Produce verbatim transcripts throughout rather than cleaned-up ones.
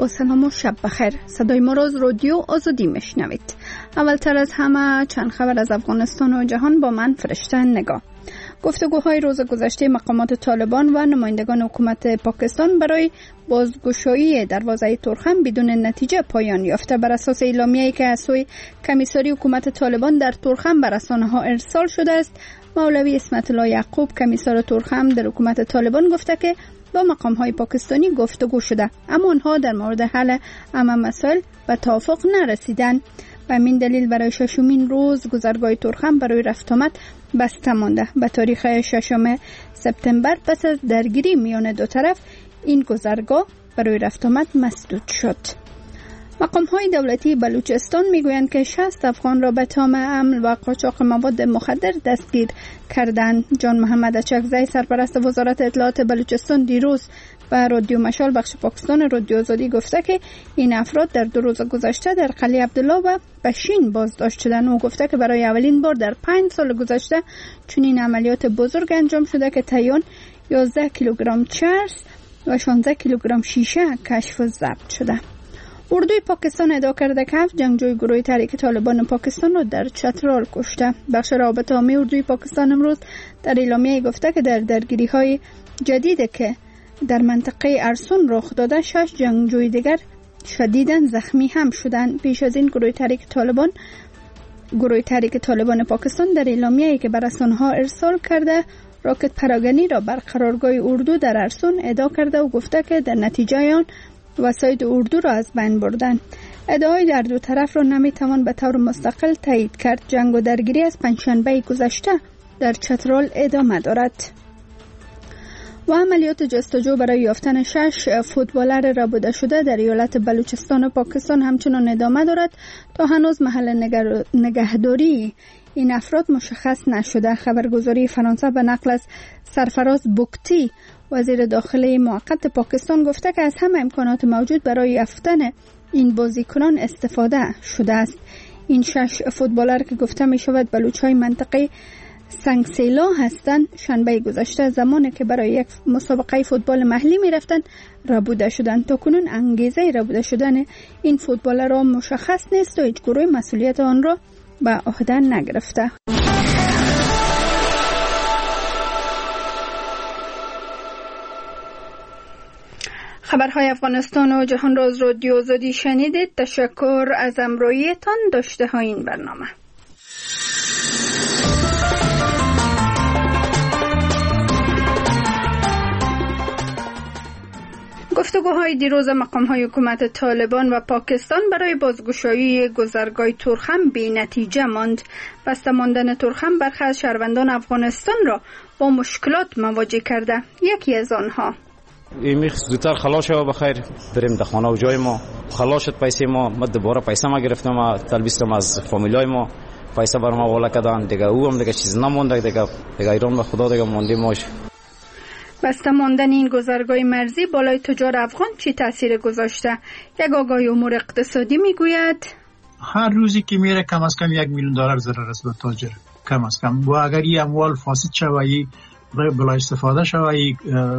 با سلام و شب بخیر. صدای ما را از رادیو آزادی میشنوید. اولتر از همه چند خبر از افغانستان و جهان با من فرشته نگاه. گفتگوهای روز گذشته مقامات طالبان و نمایندگان حکومت پاکستان برای بازگشایی دروازه تورخم بدون نتیجه پایان یافته. بر اساس اعلامیه‌ای که از سوی کمیساری حکومت طالبان در تورخم به رسانه‌ها ارسال شده است، مولوی اسمت الله یعقوب کمیسار تورخم در حکومت طالبان گفته که با مقام‌های پاکستانی گفتگو شده، اما آنها در مورد حل همه مسائل به توافق نرسیدند. به همین دلیل برای ششمین روز گذرگاه تورخم برای رفت آمد بسته مانده. به تاریخ ششم سپتامبر پس از درگیری میان دو طرف این گذرگاه برای رفت آمد مسدود شد. مقام‌های دولتی بلوچستان میگویند که شصت افغان را به تهم حمل و قاچاق مواد مخدر دستگیر کردند. جان محمد اچکزی سرپرست وزارت اطلاعات بلوچستان دیروز به رادیو مشال بخش پاکستان رادیو آزادی گفته که این افراد در دو روز گذشته در قلعه عبدالله و بشین بازداشت شدند. او گفته که برای اولین بار در پنج سال گذشته چنین عملیات بزرگ انجام شده که تایون یازده کیلوگرم چرس و شانزده کیلوگرم شیشه کشف و ضبط شده. اردوی پاکستان ادعا کرده که هفت جنگجوی گروه تحریک طالبان پاکستان را در چترال کشته. بخش رابطه عامه اردوی پاکستان امروز در اعلامیه گفته که در درگیری‌های جدید که در منطقه ارسون رخ داده شش جنگجوی دیگر شدیداً زخمی هم شدند. پیش از این گروه تحریک طالبان گروه تحریک طالبان پاکستان در اعلامیه‌ای که به رسانه‌ها ارسال کرده راکت پراگنی را بر قرارگاه اردو در ارسون ادعا کرده و گفته که در نتیجه آن وسایل اردو را از بین بردند. ادعای در دو طرف را نمیتوان به طور مستقل تایید کرد. جنگ و درگیری از پنجشنبه گذشته در چترال ادامه دارد. و عملیات جستجو برای یافتن شش فوتبالر ربوده شده در ایالت بلوچستان و پاکستان همچنان ادامه دارد. تا هنوز محل نگهداری این افراد مشخص نشده. خبرگزاری فرانسه به نقل از سرفراز بوکتی وزیر داخلی موقت پاکستان گفته که از همه امکانات موجود برای یافتن این بازیکنان استفاده شده است. این شش فوتبالر که گفته می شود بلوچ‌های منطقه سنگسیلا هستند، شنبه گذشته زمانی که برای یک مسابقه فوتبال محلی می رفتند ربوده شدند. تا کنون انگیزه ربوده شدن این فوتبالرها مشخص نیست و هیچ گروه مسئولیت آن را به عهده نگرفته. خبرهای افغانستان و جهان را از رادیو آزادی شنیدید. تشکر از همراهیتان. داشته های این برنامه. گفتگوهای دیروز مقام‌های حکومت طالبان و پاکستان برای بازگشایی گذرگاه تورخم بی نتیجه ماند. بسته ماندن تورخم برخی از شهروندان افغانستان را با مشکلات مواجه کرده. یکی از آنها ایمیخ زودتر خلاص شو بخیر بریم در خانه و جای ما. خلاص شد پیسه ما، ما دوباره پیسه ما گرفتم، ما تلبیستم از فامیلای ما، پیسه بر ما والا کردن دیگه. او هم دیگه چیز نمونده دیگه. دیگه ایران به خدا دیگه موندیم ماش. بسته ماندن این گذرگاه مرزی بالای تجار افغان چی تاثیر گذاشته؟ یک آگاه امور اقتصادی میگوید هر روزی که میره کم از کم یک میلیون دلار ضرر است به تاجر کم از کم. و اگر این اموال فاسد شوی بلا استفاده شوی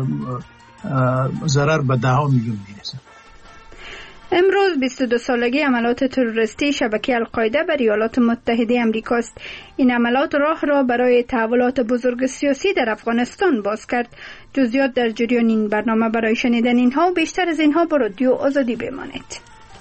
ضرر به ده ها میلیون میرسه. امروز بیست و دو سالگی عملیات تروریستی شبکه القاعده بر ایالات متحده آمریکا است. این عملیات راه را برای تحولات بزرگ سیاسی در افغانستان باز کرد. جزئیات در جریان این برنامه. برای شنیدن اینها و بیشتر از اینها با رادیو آزادی بمانید.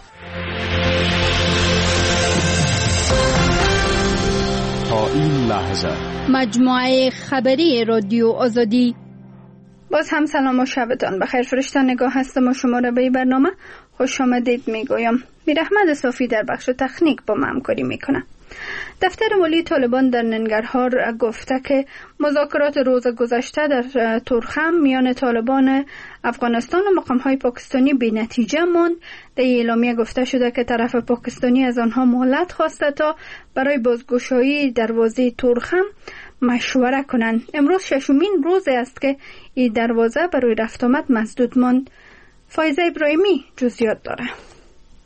تا این لحظه مجموعه خبری رادیو آزادی. باز هم سلام و شبتان بخیر. فرشته نگاه هستم و شما را به این برنامه خوش آمدید میگویم. میر احمد صافی در بخش تکنیک با ما همکاری میکنه. دفتر ملی طالبان در ننگرهار گفته که مذاکرات روز گذشته در تورخم میان طالبان افغانستان و مقام‌های پاکستانی بی نتیجه ماند. در اعلامیه گفته شده که طرف پاکستانی از آنها مهلت خواسته تا برای بازگشایی دروازه تورخم مشوره کنند. امروز ششمین روز است که این دروازه برای رفت آمد مسدود ماند. فایزه ابراهیمی جزئیات داره.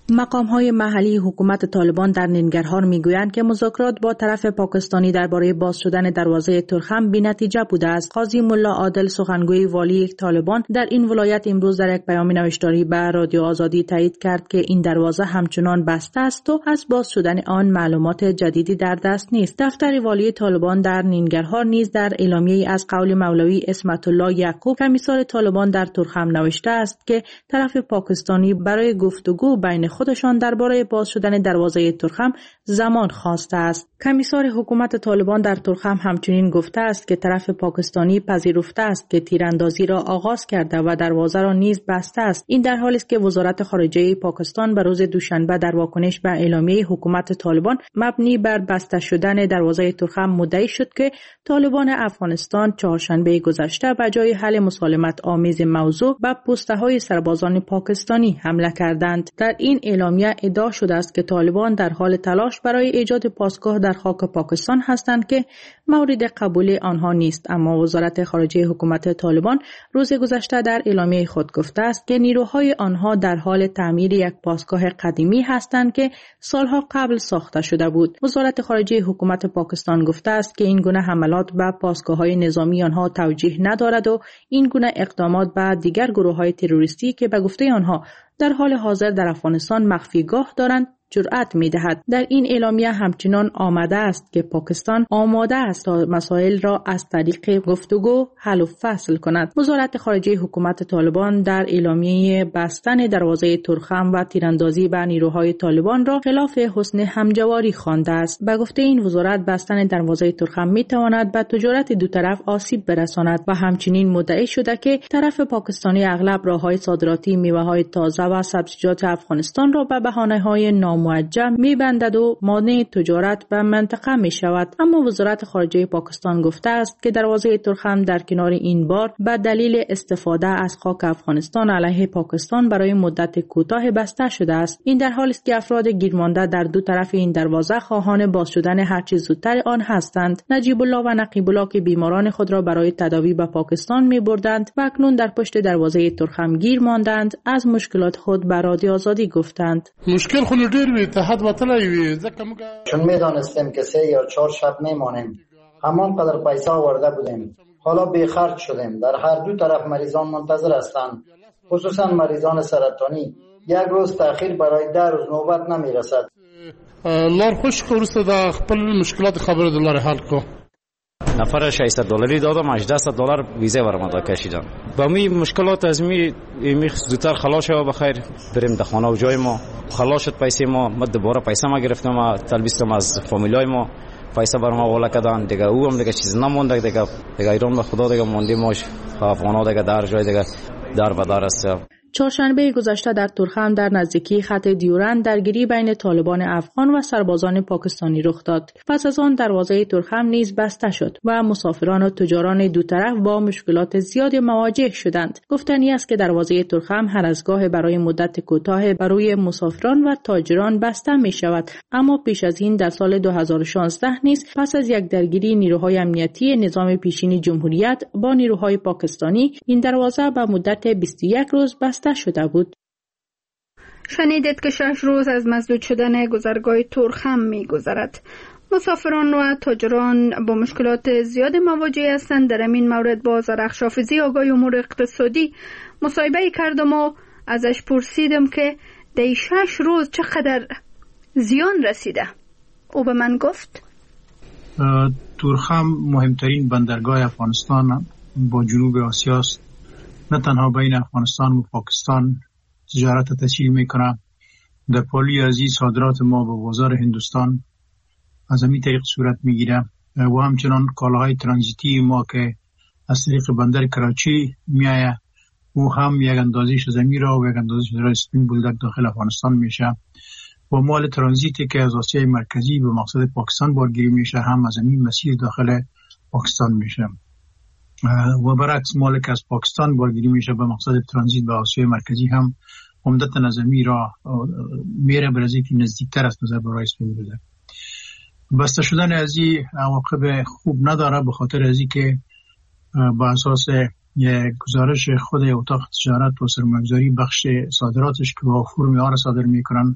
مقام‌های محلی حکومت طالبان در ننگرهار می‌گویند که مذاکرات با طرف پاکستانی درباره باز شدن دروازه ترخم بی‌نتیجه بوده است. قاضی ملا عادل سخنگوی والی طالبان در این ولایت امروز در یک پیام نوشتاری به رادیو آزادی تایید کرد که این دروازه همچنان بسته است و از باز شدن آن معلومات جدیدی در دست نیست. دفتر والی طالبان در ننگرهار نیز در اعلامیه‌ای از قول مولوی اسمت الله یعقوب کمیسار طالبان در ترخم نوشته است که طرف پاکستانی برای گفتگو بین خودشان درباره باز شدن دروازه ترخم زمان خواسته است. کمیسار حکومت طالبان در ترخم همچنین گفته است که طرف پاکستانی پذیرفته است که تیراندازی را آغاز کرده و دروازه را نیز بسته است. این در حالی است که وزارت خارجه پاکستان به روز دوشنبه در واکنش به اعلامیه حکومت طالبان مبنی بر بسته شدن دروازه ترخم مدعی شد که طالبان افغانستان چهارشنبه گذشته به جای حل مسالمت آمیز موضوع به پسته‌های سربازان پاکستانی حمله کردند. در این اعلامیه ادعا شده است که طالبان در حال تلاش برای ایجاد پاسگاه در خاک پاکستان هستند که مورد قبول آنها نیست، اما وزارت خارجه حکومت طالبان روز گذشته در اعلامیه خود گفته است که نیروهای آنها در حال تعمیر یک پاسگاه قدیمی هستند که سالها قبل ساخته شده بود. وزارت خارجه حکومت پاکستان گفته است که این گونه حملات به پاسگاه‌های نظامی آنها توجیه ندارد و این گونه اقدامات به دیگر گروه‌های تروریستی که به گفته آنها در حال حاضر در افغانستان مخفیگاه دارند جرأت می‌دهد. در این اعلامیه همچنان آمده است که پاکستان آماده است تا مسائل را از طریق گفتگو حل و فصل کند. وزارت خارجه حکومت طالبان در اعلامیه بستن دروازه ترخم و تیراندازی به نیروهای طالبان را خلاف حسن همجواری خوانده است. به گفته این وزارت بستن دروازه ترخم می‌تواند به تجارت دو طرف آسیب برساند و همچنین مدعی شده که طرف پاکستانی اغلب راه‌های صادراتی میوه‌های تازه و سبزیجات افغانستان را به بهانه‌های نام موجه می‌بندد و مانع تجارت به منطقه می‌شود. اما وزارت خارجه پاکستان گفته است که دروازه ترخم در کنار این بار به دلیل استفاده از خاک افغانستان علیه پاکستان برای مدت کوتاه بسته شده است. این در حالی است که افراد گیرمانده در دو طرف این دروازه خواهان باز شدن هر چه زودتر آن هستند. نجیب الله و نقیب الله که بیماران خود را برای تداوی به پاکستان می‌بردند و اکنون در پشت دروازه ترخم گیر ماندند، از مشکلات خود به رادیو آزادی گفتند. مشکل خود ډیر اتحاد وطلای وی ځکه موږ چون میدانستیم که سه یا چهار شب میمانیم، همان قدر پیسه آورده بودیم، حالا بی خرج شدیم. در هر دو طرف مریضان منتظر هستند، خصوصا مریضان سرطانی. یک روز تأخیر برای ده روز نوبت نمی رسد. لار خوش ورسته د خپل مشکلات خبر دلار حل کو. نفر ششصد دلاری دادم، هجده دلار ویزه برام کشیدن. با می مشکلات از می می زودتر خلاص شو بخیر بریم در خانه و جای ما. خلاص شد پیسه ما، من دوباره پیسه ما گرفتم، تلبیستم از فامیلای ما، پیسه برام والا کردن دیگه. او هم دیگه چیز نمونده دیگه. دیگه ایران به خدا دیگه موندیم، ماش افغانا دیگه در جای دیگه در به در است. چهارشنبه گذشته در ترخم در نزدیکی خط دیورند درگیری بین طالبان افغان و سربازان پاکستانی رخ داد. پس از آن دروازه ترخم نیز بسته شد و مسافران و تجاران دو طرف با مشکلات زیادی مواجه شدند. گفتنی است که دروازه ترخم هر از گاه برای مدت کوتاه برای مسافران و تاجران بسته می شود، اما پیش از این در سال دو هزار و شانزده نیز پس از یک درگیری نیروهای امنیتی نظام پیشین جمهوریت با نیروهای پاکستانی این دروازه به مدت بیست و یک روز بسته شده بود. شنیدید که شش روز از مسدود شدن گذرگاه ترخم می گذرد. مسافران و تاجران با مشکلات زیاد مواجه هستند. در این مورد با زرخش حافظی آقای امور اقتصادی مصاحبه کردم و ازش پرسیدم که در شش روز چقدر زیان رسیده. او به من گفت ترخم مهمترین بندرگاه افغانستان با جنوب آسیا است. نه تنها بین افغانستان و پاکستان تجارت تسهیل میکنه. در پالی ازی صادرات ما به بازار هندوستان از همین طریق صورت میگیره و همچنان کالاهای ترانزیتی ما که از طریق بندر کراچی میایه او هم یک اندازیش از امیر و یک اندازیش از اسپین بولدک داخل افغانستان میشه و مال ترانزیتی که از آسیای مرکزی به مقصد پاکستان بارگیری میشه هم از همین مسیر داخل پاکستان میشه و برعکس مال که از پاکستان بارگیری میشه به مقصد ترانزیت به آسیای مرکزی هم عمدتا از امیر را میره برای که نزدیکتر است نظر برای اسپین بولدک. بسته شدن از این عواقب خوب نداره به خاطر از این که با اساس گزارش خود اتاق تجارت و سرمایه‌گذاری بخش صادراتش که با فرم آر صادر میکنن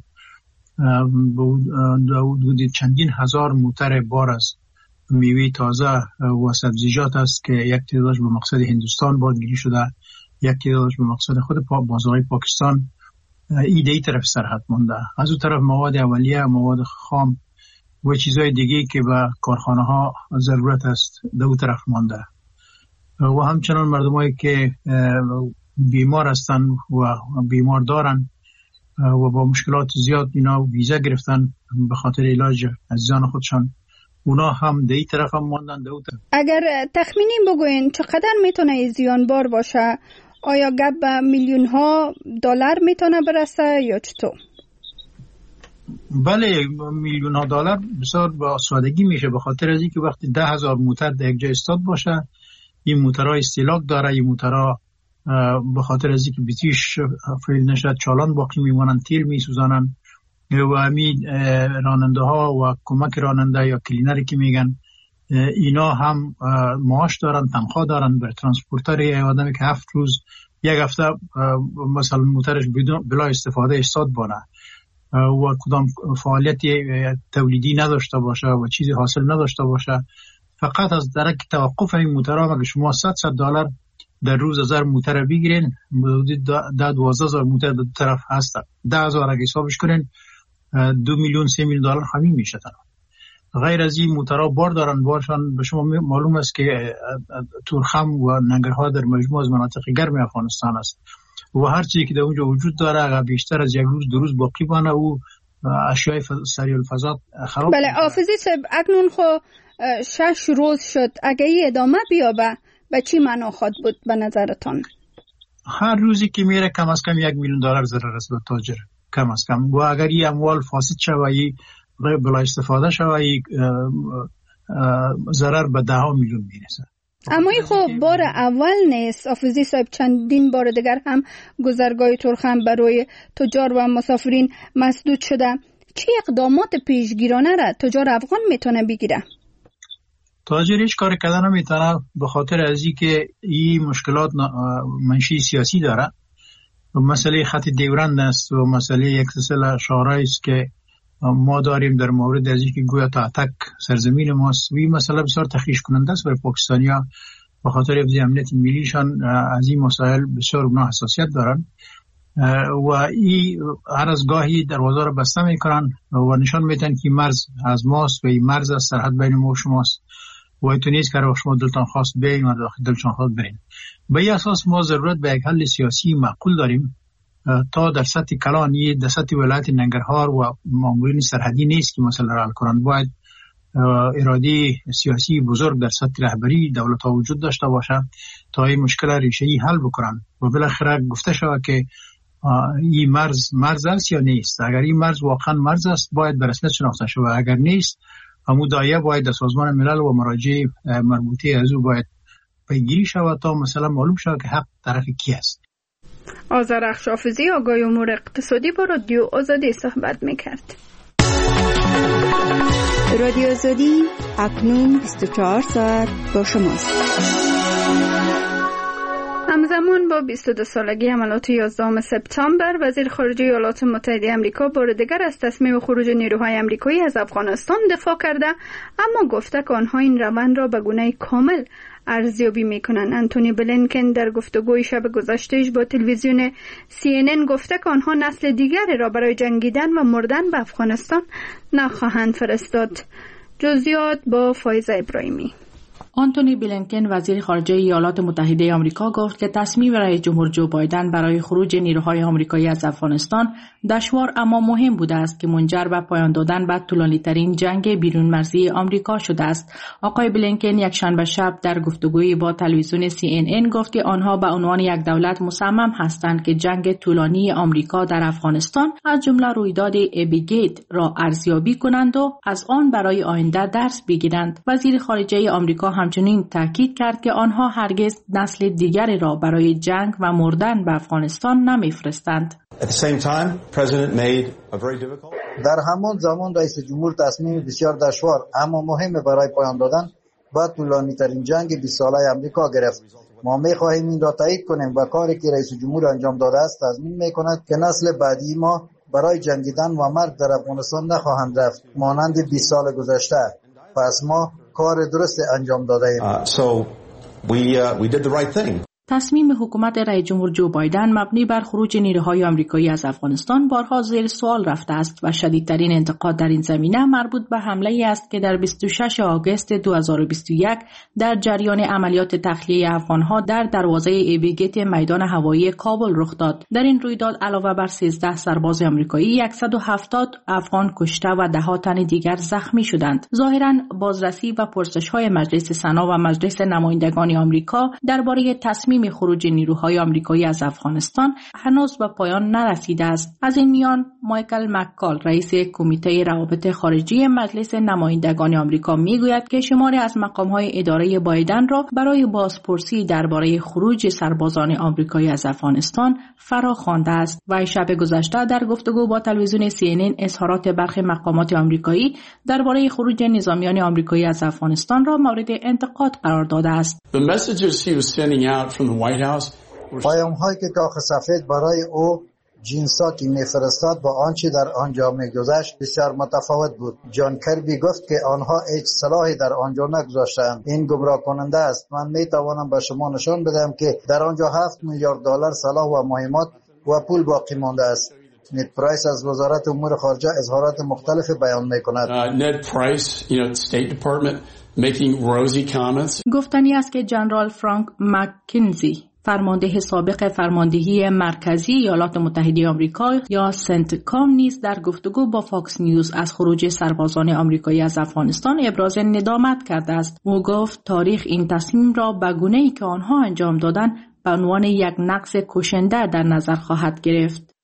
حدود چندین هزار موتر بار است میوه تازه و سبزیجات است که یک تعدادش به مقصد هندوستان بازگیری شده، یک تعدادش به مقصد خود بازارهای پاکستان ایده ای طرف سرحد مونده. از اون طرف مواد اولیه، مواد خام و چیزهای دیگه که به کارخانه ها ضرورت است در اون طرف مونده و همچنان مردمایی که بیمار هستن و بیمار دارن و با مشکلات زیاد اینا ویزا گرفتن به خاطر علاج عزیزان خودشان، اونا هم در این طرف هم ماندن در اون طرف. اگر تخمینی بگوین چقدر میتونه زیان بار باشه؟ آیا گپ به میلیون ها دلار میتونه برسه یا چطور؟ بله، میلیون ها دلار بسیار با سادگی میشه، به خاطر از اینکه وقتی ده هزار موتر در یک جای استاد باشه، این موترها استهلاک داره، این موترها به خاطر از اینکه بیتیش فیل نشد چالان باقی میمونن، تیل میسوزانن و همین راننده ها و کمک راننده یا کلینری که میگن اینا هم معاش دارن، تنخواه دارن. بر ترانسپورتر یه آدمی که هفت روز یک هفته مثلا موترش بلا استفاده استاد بانه و کدام فعالیت تولیدی نداشته باشه و چیزی حاصل نداشته باشه، فقط از درک توقف این موترها مگه شما صد صد دلار در روز هزار موتر بگیرین، حدود ده دوازده هزار موتر در دو طرف هست، ده هزار اگه حسابش کنین دو میلیون سه میلیون دلار همین میشه. غیر از این موترها بار دارن، بارشان به شما معلوم است که تورخم و ننگرهار در مجموع از مناطق گرم افغانستان است و هر چیزی که در اونجا وجود داره اگر بیشتر از یک روز دو روز باقی بانه او اشیاء سریع الفضا خراب. بله آفیزی صاحب، اکنون خو شش روز شد، اگه ای ادامه بیابه به چی معنا خواهد بود به نظرتان؟ هر روزی که میره کم از کم یک میلیون دلار ضرر است به تاجر، کم از کم. و اگر این اموال فاسد شوی بلا استفاده شوی ضرر به ده ها میلیون میرسه. اما این خب بار اول نیست آفیزی صاحب، چندین بار دیگر هم گذرگاه تورخم برای تجار و مسافرین مسدود شده. چه اقدامات پیشگیرانه را تجار افغان میتونه بگیره؟ تاجر هیچ کار کردن نمیتونه به خاطر از این که این مشکلات منشی سیاسی داره. مسئله خط دیورند است و مسئله یک سلسله شعارهایی است که ما داریم در مورد از اینکه گویا تحتک سرزمین ماست. و این مسئله بسیار تخریش کننده است برای پاکستانیا، به خاطر حفظ امنیت ملیشان از این مسائل بسیار اونا حساسیت دارن و این هر از گاهی دروازه رو بسته میکنن و نشان میدن که مرز از ماست و این مرز از سرحد بین ما و شماست و ایتو نیست که رو شما دلتان خواست بین و دلتان خواست برین. به این اساس ما ضرورت به یک حل سیاسی معقول داریم تا در سطح کلان، یه در سطح ولایت ننگرهار و مامورین سرحدی نیست که مثلا را حل کنند. باید اراده سیاسی بزرگ در سطح رهبری دولت ها وجود داشته باشه تا این مشکل ریشه‌ای حل بکنن و بالاخره گفته شود که این مرز مرز است یا نیست. اگر این مرز واقعا مرز است باید به رسمیت شناخته شود، اگر نیست همون دایره باید در سازمان ملل و مراجع مربوطه از او باید پیگیری شود تا مثلا معلوم شود که حق طرف کی است. آذرخش حافظی آگاه امور اقتصادی با رادیو آزادی صحبت میکرد. رادیو آزادی اکنون بیست و چهار ساعت با شماست. همزمان با بیست و دو سالگی حملات یازدهم سپتامبر، وزیر خارجه ایالات متحده آمریکا بار دیگر از تصمیم خروج نیروهای آمریکایی از افغانستان دفاع کرده، اما گفته که آنها این روند را به گونه کامل ارزیابی میکنند. انتونی بلینکن در گفتگوی شب گذشتهش با تلویزیون سی ان ان گفته که آنها نسل دیگری را برای جنگیدن و مردن به افغانستان نخواهند فرستاد. جزئیات با فایزه ابراهیمی. آنتونی بلینکن وزیر خارجه ایالات متحده آمریکا گفت که تصمیم رئیس جمهور جو بایدن برای خروج نیروهای آمریکایی از افغانستان دشوار اما مهم بوده است که منجر به پایان دادن به طولانی‌ترین جنگ بیرون مرزی آمریکا شده است. آقای بلینکن یک شنبه شب در گفتگویی با تلویزیون سی ان ان گفت که آنها به عنوان یک دولت مصمم هستند که جنگ طولانی آمریکا در افغانستان از جمله رویداد ابیگیت را ارزیابی کنند و از آن برای آینده درس بگیرند. وزیر خارجه آمریکا همچنین تاکید کرد که آنها هرگز نسل دیگری را برای جنگ و مردن به افغانستان نمی‌فرستند. در همان زمان رئیس جمهور تصمیم بسیار دشوار اما مهم برای پایان دادن بعد طولانی ترین جنگ بیست ساله امریکا گرفت. ما می خواهیم این را تایید کنیم و کاری که رئیس جمهور انجام داده است تضمین می کند که نسل بعدی ما برای جنگیدن و مرگ در افغانستان نخواهند رفت مانند بیست سال گذشته. پس ما کار درست انجام داده ایم. Uh, so we, uh, we did the right thing. تصمیم حکومت رئیس جمهور جو بایدن مبنی بر خروج نیروهای آمریکایی از افغانستان بارها زیر سوال رفته است و شدیدترین انتقاد در این زمینه مربوط به حمله ای است که در بیست و ششم آگوست دو هزار و بیست و یک در جریان عملیات تخلیه افغانها در دروازه ایبیگیت میدان هوایی کابل رخ داد. در این رویداد علاوه بر سیزده سرباز آمریکایی صد و هفتاد افغان کشته و ده ها تن دیگر زخمی شدند. ظاهرا بازرسی و پرسش‌های مجلس سنا و مجلس نمایندگان آمریکا درباره تصمیم خروج نیروهای آمریکایی از افغانستان هنوز به پایان نرسیده است. از این میان مایکل مککال رئیس کمیته روابط خارجی مجلس نمایندگان آمریکا میگوید که شماری از مقام‌های اداره بایدن را برای بازپرسی درباره خروج سربازان آمریکایی از افغانستان فرا خوانده است. و شب گذشته در گفتگو با تلویزیون سی ان ان اظهارات برخی مقامات آمریکایی درباره خروج نظامیان آمریکایی از افغانستان را مورد انتقاد قرار داده است. پیام هایی که کاخ سفید برای او جینساکی میفرستاد با آنچه در آنجا میگذشت بسیار متفاوت بود. جان کربی گفت که آنها هیچ سلاحی در آنجا نگذاشتند. این گمراه کننده است. من میتوانم به شما نشان بدم که در آنجا هفت میلیارد دلار سلاح و مهمات و پول باقی مانده است. نید پرایس از وزارت امور خارجه اظهارات مختلف بیان میکند. نید پرایس، you know, State Department making rosy comments. گفتنی است که جنرال فرانک مککنزی فرمانده سابق فرماندهی مرکزی ایالات متحده آمریکا یا سنتکام نیز در گفتگو با فاکس نیوز از خروج سربازان آمریکایی از افغانستان ابراز ندامت کرده است. او گفت تاریخ این تصمیم را به گونه‌ای که آنها انجام دادند به عنوان یک نقض کشنده در نظر خواهد گرفت.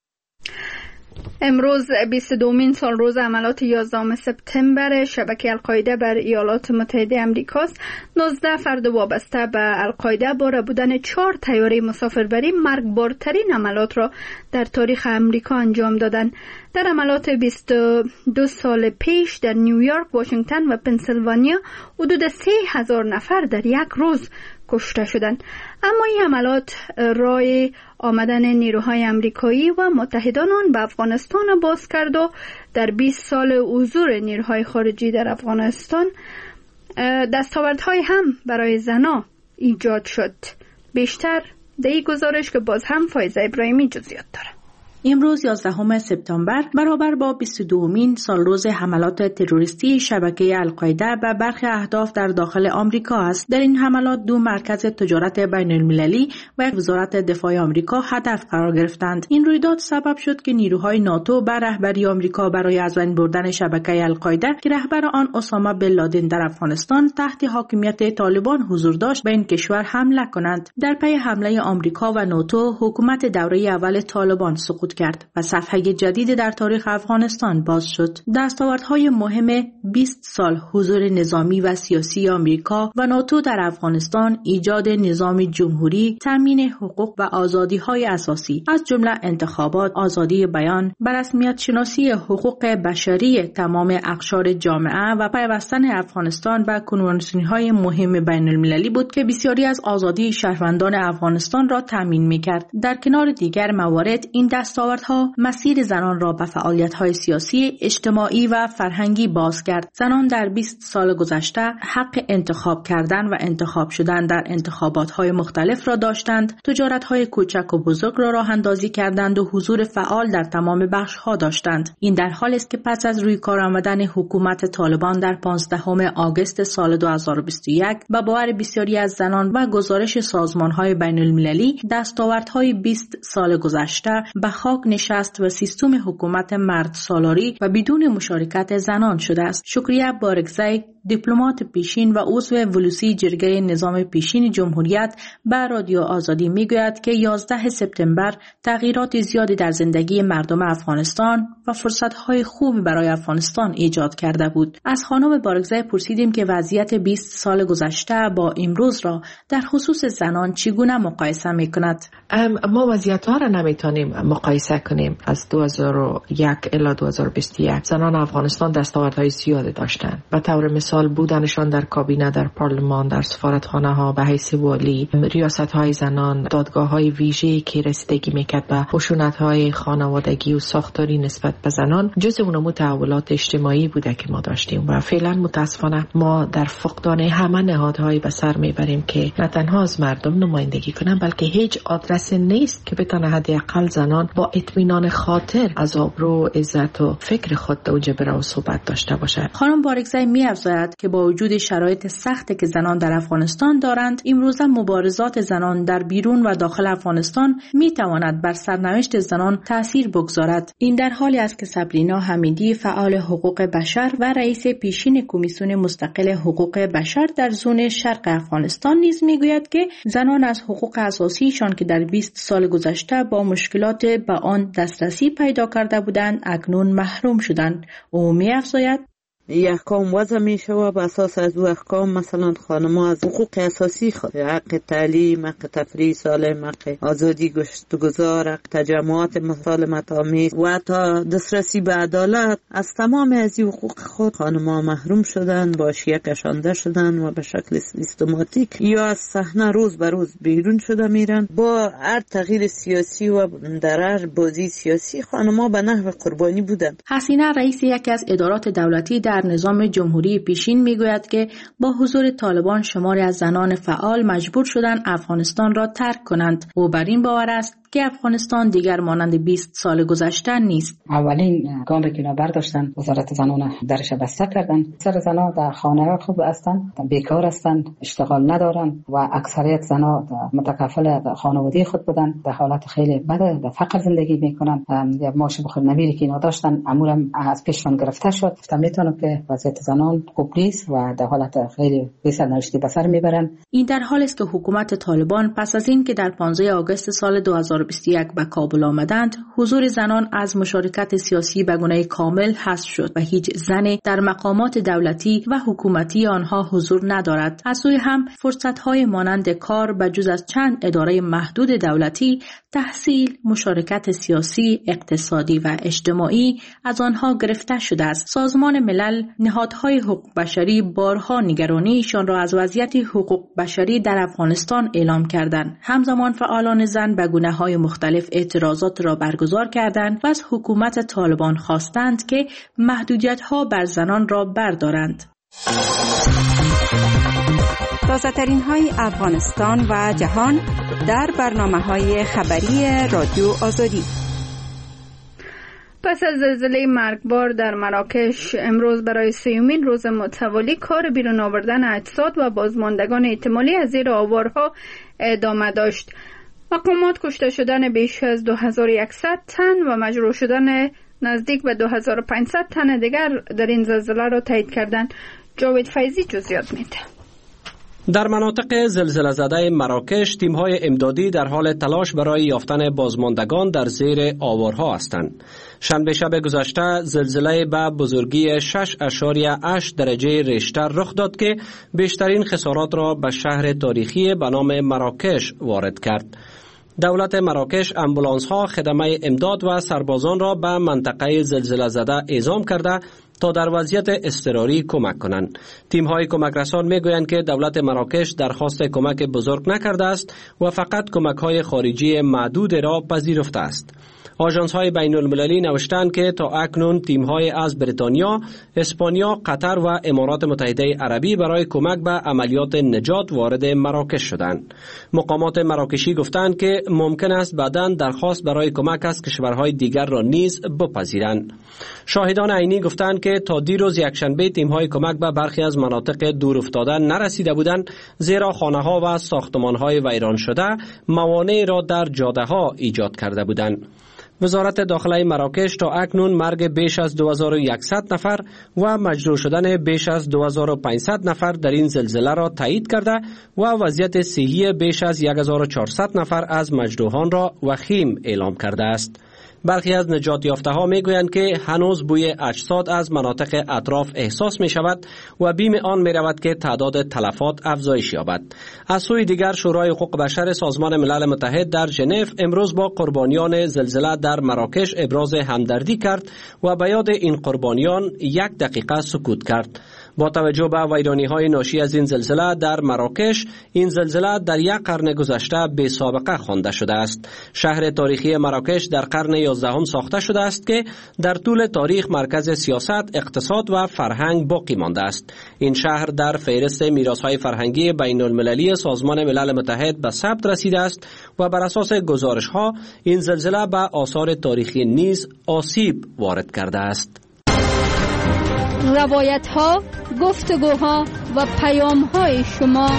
امروز بیست و دومین سال روز عملیات یازدهم سپتامبر شبکه القاعده بر ایالات متحده امریکاست. نوزده فرد وابسته به القاعده با ربودن چهار طیاره مسافربری مرگبارترین عملیات را در تاریخ امریکا انجام دادند. در عملیات بیست و دو سال پیش در نیویورک، واشنگتن و پنسیلوانیا حدود سه هزار نفر در یک روز کشته شدند. اما این عملیات راه آمدن نیروهای آمریکایی و متحدان آن به افغانستان باز کرد و در بیست سال حضور نیروهای خارجی در افغانستان دستاوردهای هم برای زنان ایجاد شد. بیشتر در این گزارش که باز هم فایزه ابراهیمی جزئیات داره. امروز یازدهم سپتامبر برابر با بیست و دومین سال روز حملات تروریستی شبکه القاعده به برخی اهداف در داخل آمریکا است. در این حملات دو مرکز تجارت بین المللی و یک وزارت دفاع آمریکا هدف قرار گرفتند. این رویداد سبب شد که نیروهای ناتو به رهبری آمریکا برای از بین بردن شبکه القاعده که رهبر آن اسامه بن لادن در افغانستان تحت حاکمیت طالبان حضور داشت به این کشور حمله کنند. در پی حمله آمریکا و ناتو حکومت دوره اول طالبان سقوط کرد و صفحه جدید در تاریخ افغانستان باز شد. دستاوردهای مهم بیست سال حضور نظامی و سیاسی آمریکا و ناتو در افغانستان ایجاد نظام جمهوری، تامین حقوق و آزادی‌های اساسی از جمله انتخابات، آزادی بیان، بررسمیت شناسی حقوق بشری تمام اقشار جامعه و پیوستن افغانستان به کنوانسیون‌های مهم بین المللی بود که بسیاری از آزادی شهروندان افغانستان را تامین می‌کرد. در کنار دیگر موارد این دستاوردها مسیر زنان را به فعالیت‌های سیاسی، اجتماعی و فرهنگی باز کرد. زنان در بیست سال گذشته حق انتخاب کردن و انتخاب شدن در انتخابات‌های مختلف را داشتند، تجارت‌های کوچک و بزرگ را راه اندازی کردند و حضور فعال در تمام بخش‌ها داشتند. این در حالی است که پس از روی کار آمدن حکومت طالبان در پانزدهم آگوست سال دو هزار و بیست و یک به باور بسیاری از زنان و گزارش سازمان‌های بین‌المللی، دستاوردهای بیست سال گذشته به خاک نشست و سیستم حکومت مرد سالاری و بدون مشارکت زنان شده است. شکریه بارگزی، دیپلمات پیشین و عضو ولوسی جرگه نظام پیشین جمهوریت به رادیو آزادی میگوید که یازده سپتامبر تغییرات زیادی در زندگی مردم افغانستان و فرصت‌های خوب برای افغانستان ایجاد کرده بود. از خانم بارگزی پرسیدیم که وضعیت بیست سال گذشته با امروز را در خصوص زنان چگونه مقایسه می‌کند. ما وضعیت‌ها را نمی‌تونیم مقایسه کنیم. از دو هزار و یک الی دو هزار و بیست و یک زنان افغانستان دستاوردهای زیادی داشتند. به طور مثال سال بودنشان در کابینه، در پارلمان، در سفارتخانه ها به حیث والی، ریاست های زنان، دادگاه های ویژه‌ای که رسیدگی میکرد به خشونت های خانوادگی و ساختاری نسبت به زنان، جزء اونمو تحولات اجتماعی بوده که ما داشتیم و فعلا متاسفانه ما در فقدان همه نهادهایی به سر میبریم که نه تنها از مردم نمایندگی کنن بلکه هیچ آدرس نیست که بتونه حداقل زنان با اطمینان خاطر از آبرو، عزت و فکر خود و جبره و صحبت داشته باشد. خانم بارکزی می‌افزاید که با وجود شرایط سختی که زنان در افغانستان دارند، امروزه مبارزات زنان در بیرون و داخل افغانستان میتواند بر سرنوشت زنان تأثیر بگذارد. این در حالی است که سبرینا حمیدی، فعال حقوق بشر و رئیس پیشین کمیسیون مستقل حقوق بشر در زون شرق افغانستان نیز میگوید که زنان از حقوق اساسیشان که در بیست سال گذشته با مشکلات به آن دسترسی پیدا کرده بودند اکنون محروم شدند. او می‌افزاید این احکام وضع می شود به اساس از او احکام مثلا خانم‌ها از حقوق اساسی خود، حق تعلیم، حق تفریح سالم، حق آزادی گشت و گذار، حق تجمعات مسالمت آمیز و تا دسترسی به عدالت، از تمام از این حقوق خود خانم‌ها محروم شدند، با شیعه کشانده شدند و به شکل سیستماتیک یا از صحنه روز به روز بیرون شده میرن. با هر تغییر سیاسی و در هر بازی سیاسی خانم‌ها به نحو قربانی بودند. حسینه رئیس یکی از ادارات دولتی در نظام جمهوری پیشین میگوید که با حضور طالبان شماری از زنان فعال مجبور شدند افغانستان را ترک کنند. او بر این باور است که افغانستان دیگر مانند بیست سال گذشته نیست. اولین گامی که برداشتن وزارت زنان درش بسته کردن. اکثر زنان در خانه خوب هستند، بیکار هستند، اشتغال ندارند و اکثریت زنان متکفل خانواده خود بودند، در حالت خیلی بد در فقر زندگی میکنند. یا معاش بخور نمیری که اینا داشتن امور از پیششون گرفته شد. میتونم که وضعیت زنان خوب نیست و در حالت خیلی بی‌سرنوشتی به سر میبرند. این در حالی است که حکومت طالبان پس از این که در پانزده آگوست سال دو هزار و بیست و یک به کابل آمدند، حضور زنان از مشارکت سیاسی به گونه کامل حذف شد و هیچ زنی در مقامات دولتی و حکومتی آنها حضور ندارد. از سوی هم فرصت‌های مانند کار به جز از چند اداره محدود دولتی، تحصیل، مشارکت سیاسی، اقتصادی و اجتماعی از آنها گرفته شده است. سازمان ملل، نهادهای حقوق بشری بارها نگرانیشان را از وضعیت حقوق بشری در افغانستان اعلام کردند. همزمان فعالان زن به گونه‌های مختلف اعتراضات را برگزار کردند و از حکومت طالبان خواستند که محدودیت‌ها بر زنان را بردارند. تازه‌ترین های افغانستان و جهان در برنامه‌های خبری رادیو آزادی. پس از زلزله مرگبار در مراکش امروز برای سیومین روز متوالی کار بیرون آوردن اجساد و بازماندگان احتمالی از زیر آوارها ادامه داشت. مقامات کشته شدن بیش از دو هزار و صد تن و مجروح شدن نزدیک به دو هزار و پانصد تن دیگر در این زلزله را تایید کردند. جاوید فیضی جزئیات میده. در مناطق زلزله زده مراکش تیم‌های امدادی در حال تلاش برای یافتن بازماندگان در زیر آوارها هستند. شنبه شب گذشته زلزله به بزرگی شش اشاریه هشت درجه ریشتر رخ داد که بیشترین خسارات را به شهر تاریخی به نام مراکش وارد کرد. دولت مراکش امبولانس‌ها خدمه امداد و سربازان را به منطقه زلزله زده اعزام کرده تا در وضعیت اضطراری کمک کنند. تیم‌های کمک رسان می‌گویند که دولت مراکش درخواست کمک بزرگ نکرده است و فقط کمک‌های خارجی معدود را پذیرفته است. آژانس‌های بین‌المللی نوشتند که تا اکنون تیم‌های از بریتانیا، اسپانیا، قطر و امارات متحده عربی برای کمک به عملیات نجات وارد مراکش شدند. مقامات مراکشی گفتند که ممکن است بعداً درخواست برای کمک از کشورهای دیگر را نیز بپذیرند. شاهدان عینی گفتند که تا دیروز یکشنبه تیم‌های کمک به برخی از مناطق دورافتاده نرسیده بودند، زیرا خانه‌ها و ساختمان‌های ویران شده موانع را در جاده‌ها ایجاد کرده بودند. وزارت داخله مراکش تا اکنون مرگ بیش از دو هزار و صد نفر و مجروح شدن بیش از دو هزار و پانصد نفر در این زلزله را تایید کرده و وضعیت صحی بیش از یک هزار و چهارصد نفر از مجروحان را وخیم اعلام کرده است. برخی از نجات یافته ها می گویند که هنوز بوی اجساد از مناطق اطراف احساس می شود و بیم آن می رود که تعداد تلفات افزایش یابد. از سوی دیگر شورای حقوق بشر سازمان ملل متحد در ژنو امروز با قربانیان زلزله در مراکش ابراز همدردی کرد و به یاد این قربانیان یک دقیقه سکوت کرد. با توجه به ویرانی‌های ناشی از این زلزله در مراکش، این زلزله در یک قرن گذشته بی سابقه خوانده شده است. شهر تاریخی مراکش در قرن یازدهم ساخته شده است که در طول تاریخ مرکز سیاست، اقتصاد و فرهنگ باقی مانده است. این شهر در فهرست میراث‌های فرهنگی بین المللی سازمان ملل متحد به ثبت رسیده است و بر اساس گزارش‌ها این زلزله به آثار تاریخی نیز آسیب وارد کرده است. روایت‌ها، گفتگوها و پیام‌های شما.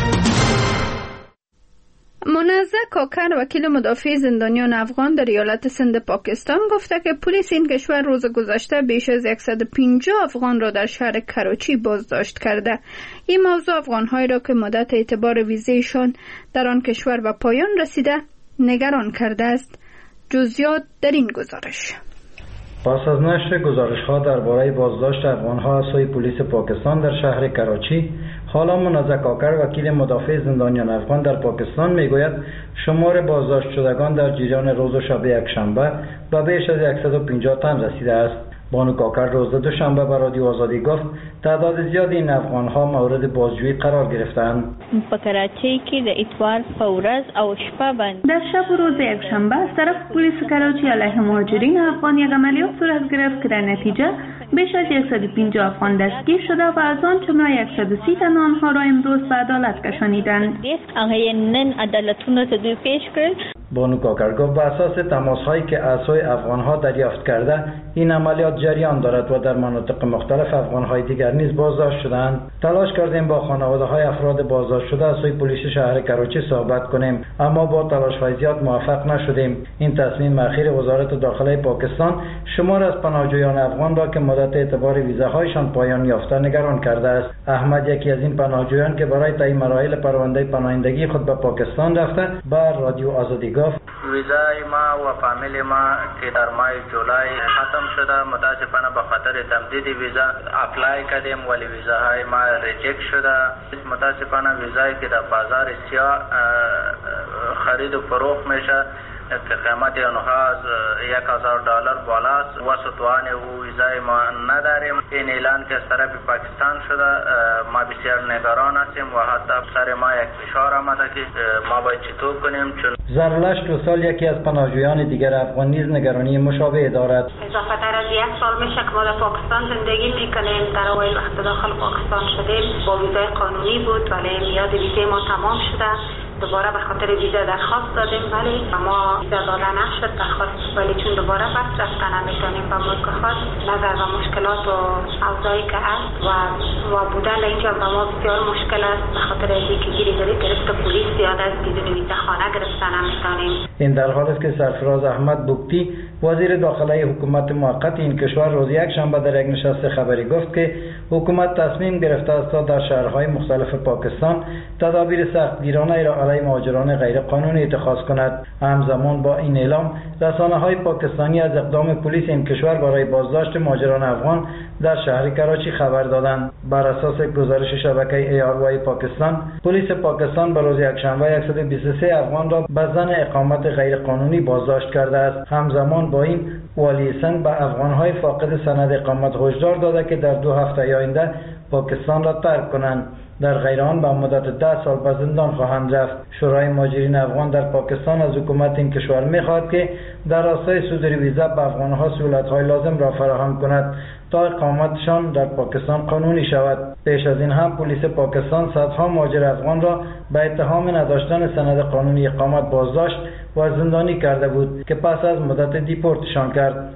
منزه کاکر، وکیل مدافع زندانیان افغان در ایالت سند پاکستان، گفته که پلیس این کشور روز گذشته بیش از صد و پنجاه افغان را در شهر کراچی بازداشت کرده. این موضوع افغان‌هایی را که مدت اعتبار ویزایشان در آن کشور به پایان رسیده نگران کرده است. جزئیات در این گزارش. پس از نشر گزارش‌ها درباره بازداشت افغان‌ها از سوی پلیس پاکستان در شهر کراچی، حالا منزه کاکر، وکیل مدافع زندانیان افغان در پاکستان، میگوید شمار بازداشت شدگان در جریان روز و شب یکشنبه به بیش از صد و پنجاه تن رسیده است. بانو کاکر روز دوشنبه به رادیو آزادی گفت تعداد زیادی این افغان‌ها مورد بازجویی قرار گرفتند. په کراچی کې د اتوار په ورځ او شپه باندې در شب و روز یکشنبه از طرف پلیس کراچی علیه مهاجرین افغان یک عملیات صورت گرفت که در نتیجه بیش از صد و پنجاه افغان دستگیر شده و از آن جمله صد و سی تن آنها را امروز به عدالت کشانیدند. هغه نن عدالتونو ته دوی پیش کړل. بانو کاکر گفت به اساس تماس‌هایی که از سوی افغان‌ها دریافت کرده این عملیات جریان دارد و در مناطق مختلف افغان‌های دیگر نیز بازداشت شدند. تلاش کردیم با خانواده‌های افراد بازداشت شده از سوی پلیس شهر کراچی صحبت کنیم، اما با تلاش‌های زیاد موفق نشدیم. این تصمیم اخیر وزارت داخله پاکستان شمار از پناهجویان افغان را که مدت اعتبار ویزاهایشان پایان یافته نگران کرده است. احمد، یکی از این پناهجویان که برای طی مراحل پرونده پناهندگی خود به پاکستان رفته، بر رادیو آزادی گفت ویزای ما و فامیل ما که در ماه جولای ختم شده، متاسفانه به خاطر تمدید ویزا اپلای کردیم ولی ویزاهای ما ریجکت شده. متاسفانه ویزایی که در بازار سیاه خرید و فروخت میشه که قیمت آنها از یک هزار دلار بالاست و ستوان او ویزای ما نداریم. این اعلان که از طرف پاکستان شده ما بسیار نگران هستیم و حتی سر ما یک فشار آمده که ما باید چطور کنیم. چون زرلش دو سال یکی از پناهجویان دیگر افغان نیز نگرانی مشابه دارد. اضافه تر از یک سال میشه که ما در پاکستان زندگی میکنیم. در اول وقت داخل پاکستان شدیم با ویزای قانونی بود ولی میاد ویزای ما تمام شده. دوباره به خاطر ویزا درخواست دادیم ولی ما ویزا داده نشد درخواست، ولی چون دوباره بس رفته نمیتونیم به ملک خود نظر و مشکلات و اوضاعی که هست و و بودن اینجا به ما بسیار مشکل است. به خاطر اینکه گیری دارید گرفت پلیس زیاد است، بدون ویزا خانه گرفته نمیتونیم. این در حالی است که سرفراز احمد بوکتی، وزیر داخله حکومت موقت این کشور، روز یک شنبه در یک نشست خبری گفت که حکومت تصمیم گرفته است تا در شهرهای مختلف پاکستان تدابیر سختگیرانه را علیه مهاجران غیر قانونی اتخاذ کند. همزمان با این اعلام رسانه‌های پاکستانی از اقدام پلیس این کشور برای بازداشت مهاجران افغان در شهر کراچی خبر دادند. بر اساس گزارش شبکه ای آر وای پاکستان، پلیس پاکستان به روز یکشنبه صد و بیست و سه افغان را به ظن اقامت غیر قانونی بازداشت کرده است. همزمان با این والی سند به افغان‌های فاقد سند اقامت هشدار داده که در دو هفته آینده پاکستان را ترک کنند، در غیر آن به مدت ده سال به زندان خواهند رفت. شورای مهاجرین افغان در پاکستان از حکومت این کشور می‌خواهد که در راستای صدور ویزا به افغان‌ها سهولت‌های لازم را فراهم کند تا اقامتشان در پاکستان قانونی شود. پیش از این هم پلیس پاکستان صدها مهاجر افغان را به اتهام نداشتن سند قانونی اقامت بازداشت و زندانی کرده بود که پس از مدت دیپورتشان کرد.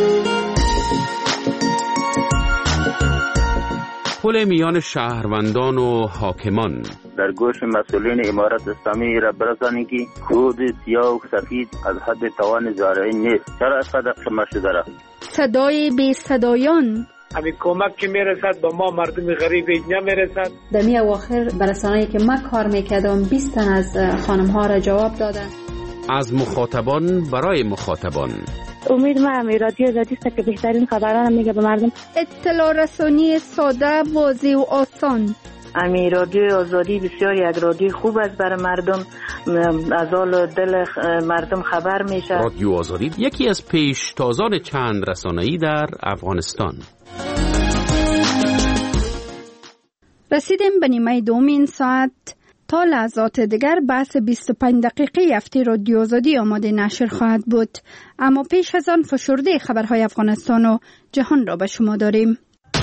پل میان شهروندان و حاکمان در گوش مسئولین امارت اسلامی را برسانید که خود سیاه و سفید از حد توان زارعی نیست. چرا از قدر شما شده؟ صدای بی صدایان، همین کمک که میرسد با ما مردم غریب اینجا میرسد. در می اواخر برسانه‌ای که ما کار میکردم بیست تن از خانم ها را جواب دادن. از مخاطبان برای مخاطبان. امید ما هم رادیو آزادی است که بهترین خبران میگه به مردم. اطلاع رسانی ساده، واضح و آسان. امی رادیو آزادی بسیار یک رادیو خوب است برای مردم، از حال دل مردم خبر میشه. رادیو آزادی یکی از پیشتازان چند رسانه‌ای در افغانستان. رسیدیم به نیمه دوم این ساعت. تا لحظات دیگر بحث بیست و پنج دقیقه هفته رادیو آزادی آماده نشر خواهد بود. اما پیش از آن فشرده خبرهای افغانستان و جهان را به شما داریم.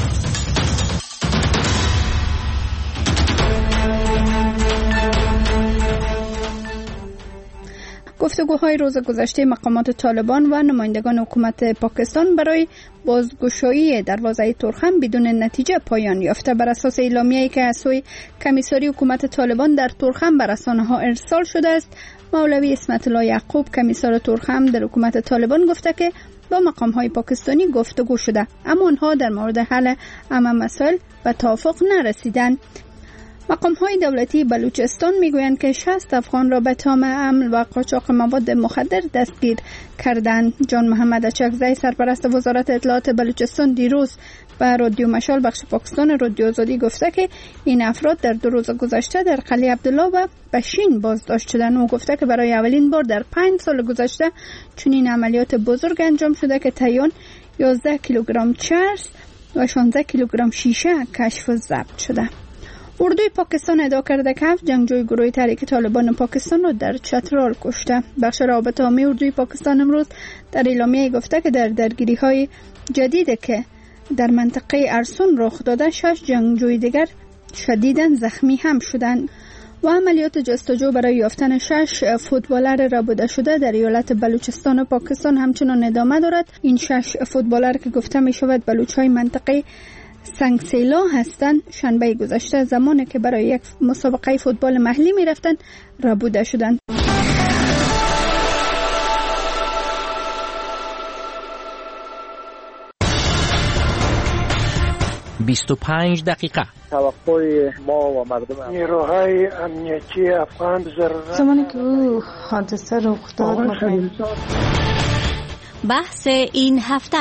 گفتگوهای روز گذشته مقامات طالبان و نمایندگان حکومت پاکستان برای بازگشایی دروازه ترخم بدون نتیجه پایان یافته. بر اساس اعلامیه‌ای که از سوی کمیساری حکومت طالبان در ترخم به رسانه‌ها ارسال شده است، مولوی اسمت الله یعقوب کمیسار ترخم در حکومت طالبان گفته که با مقام‌های پاکستانی گفتگو شده، اما آنها در مورد حل اهم مسائل به توافق نرسیدند. مقام‌های دولتی بلوچستان میگویند که شصت افغان را به تهم حمل و قاچاق مواد مخدر دستگیر کردند. جان محمد اچکزی سرپرست وزارت اطلاعات بلوچستان دیروز به رادیو مشال بخش پاکستان رادیو آزادی گفته که این افراد در دو روز گذشته در قلعه عبدالله و بشین بازداشت شدند. او گفته که برای اولین بار در پنج سال گذشته چنین عملیات بزرگ انجام شده که تایون یازده کیلوگرم چرس و شانزده کیلوگرم شیشه کشف و ضبط شده. اردوی پاکستان ادعا کرده که هفت جنگجوی گروه تحریک طالبان پاکستان را در چترال کشته. بخش رابطه عامی اردوی پاکستان امروز در اعلامیه گفته که در درگیری‌های جدیدی که در منطقه ارسون رخ داده، شش جنگجوی دیگر شدیداً زخمی هم شدند و عملیات جستجو برای یافتن شش فوتبالر ربوده شده در ایالت بلوچستان و پاکستان همچنان ادامه دارد. این شش فوتبالر که گفته می شود بلوچ‌های منطقه سنگسیلا هستند، شنبه گذشته زمانی که برای یک مسابقه فوتبال محلی می رفتند ربوده شدند. بیست و پنج دقیقه. توقع ما و مردم نیروهای امنیتی افغان ضرورت زمانی که او حادثه رخ داد. بحث این هفته.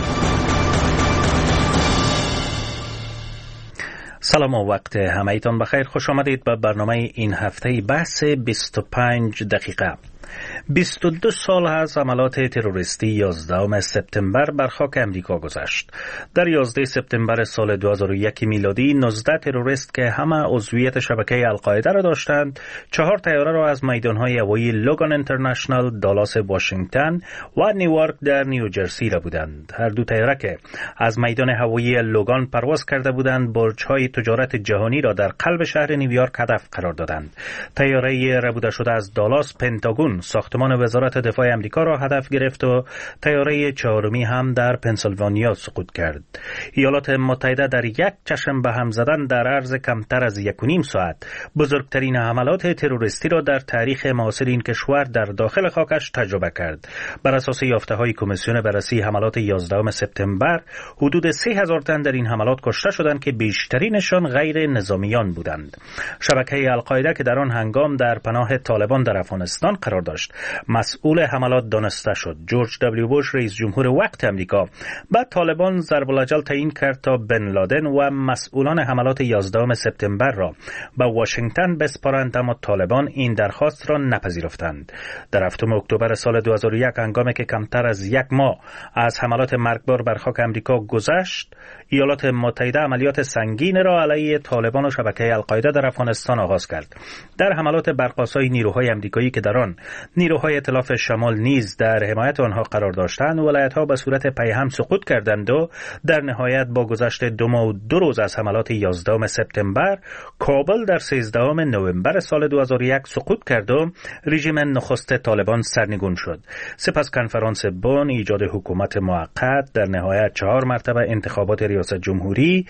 سلام و وقت همه‌تان بخیر. خوش آمدید به برنامه این هفته بحث بیست و پنج دقیقه. بیست و دو سال از عملات تروریستی یازدهم سپتامبر بر خاک امریکا گذشت. در یازده سپتامبر سال دو هزار و یک میلادی نوزده تروریست که همه عضویت شبکه القاعده را داشتند، چهار طیاره را از میدانهای هوایی لوگان اینترنشنال، دالاس واشنگتن و نیویورک در نیوجرسی را بودند. هر دو طیاره که از میدان هوایی لوگان پرواز کرده بودند، برج‌های تجارت جهانی را در قلب شهر نیویورک هدف قرار دادند. طیاره ربوده شده از دالاس پنتاگون ساختمان وزارت دفاع امریکا را هدف گرفت و طیاره چهارمی هم در پنسیلوانیا سقوط کرد. ایالات متحده در یک چشم به هم زدن در عرض کمتر از یک و نیم ساعت بزرگترین حملات تروریستی را در تاریخ معاصر این کشور در داخل خاکش تجربه کرد. بر اساس یافته‌های کمیسیون بررسی حملات یازدهم سپتامبر، حدود سه هزار تن در این حملات کشته شدند که بیشترینشان غیر نظامیان بودند. شبکه القاعده که در آن هنگام در پناه طالبان در افغانستان قرار داشت، مسئول حملات دانسته شد. جورج دبلیو بوش رئیس جمهور وقت امریکا بعد طالبان ضرب الاجل تعیین کرد تا بن لادن و مسئولان حملات یازدهم سپتامبر را به واشنگتن بسپارند، اما طالبان این درخواست را نپذیرفتند. در هفتم اکتبر سال دو هزار و یک هنگامی که کمتر از یک ماه از حملات مرگبار بر خاک امریکا گذشت، ایالات متحده عملیات سنگین را علیه طالبان و شبکه القاعده در افغانستان آغاز کرد. در حملات برق‌آسای نیروهای امریکایی که در آن نیروهای ائتلاف شمال نیز در حمایت آنها قرار داشتند، ولایت‌ها به صورت پیهم سقوط کردند و در نهایت با گذشت دو ماه و دو روز از حملات یازدهم سپتامبر، کابل در سیزدهم نوامبر سال دو هزار و یک سقوط کرد و رژیم نخست طالبان سرنگون شد. سپس کنفرانس بن، ایجاد حکومت موقت، در نهایت چهار مرتبه انتخابات ریاست جمهوری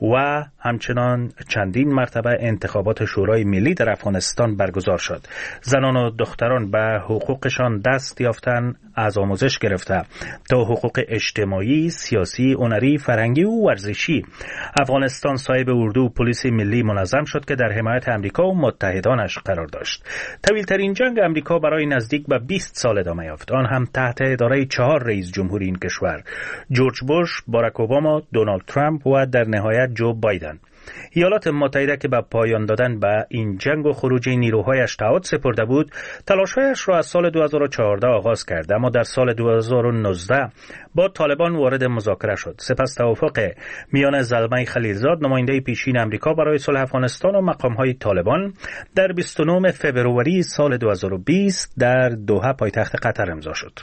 و همچنان چندین مرتبه انتخابات شورای ملی در افغانستان برگزار شد. زنان و دختران به حقوقشان دست یافتن از آموزش گرفته تا حقوق اجتماعی، سیاسی، هنری، فرهنگی و ورزشی. افغانستان صاحب اردو و پلیس ملی منظم شد که در حمایت امریکا و متحدانش قرار داشت. طویل‌ترین جنگ امریکا برای نزدیک به بیست سال ادامه یافت، آن هم تحت اداره چهار رئیس جمهور این کشور: جورج بوش، باراک اوباما، دونالد ترامپ و در نهایت جو بایدن. ایالات متحده که به پایان دادن به این جنگ و خروج نیروهایش تعهد سپرده بود، تلاش‌هایش را از سال دو هزار و چهارده آغاز کرد، اما در سال دو هزار و نوزده با طالبان وارد مذاکره شد. سپس توافق میان زلمه خلیلزاد، نماینده پیشین امریکا برای صلح افغانستان و مقام‌های طالبان در بیست و نه فوریه سال دو هزار و بیست در دوحه پایتخت قطر امضا شد.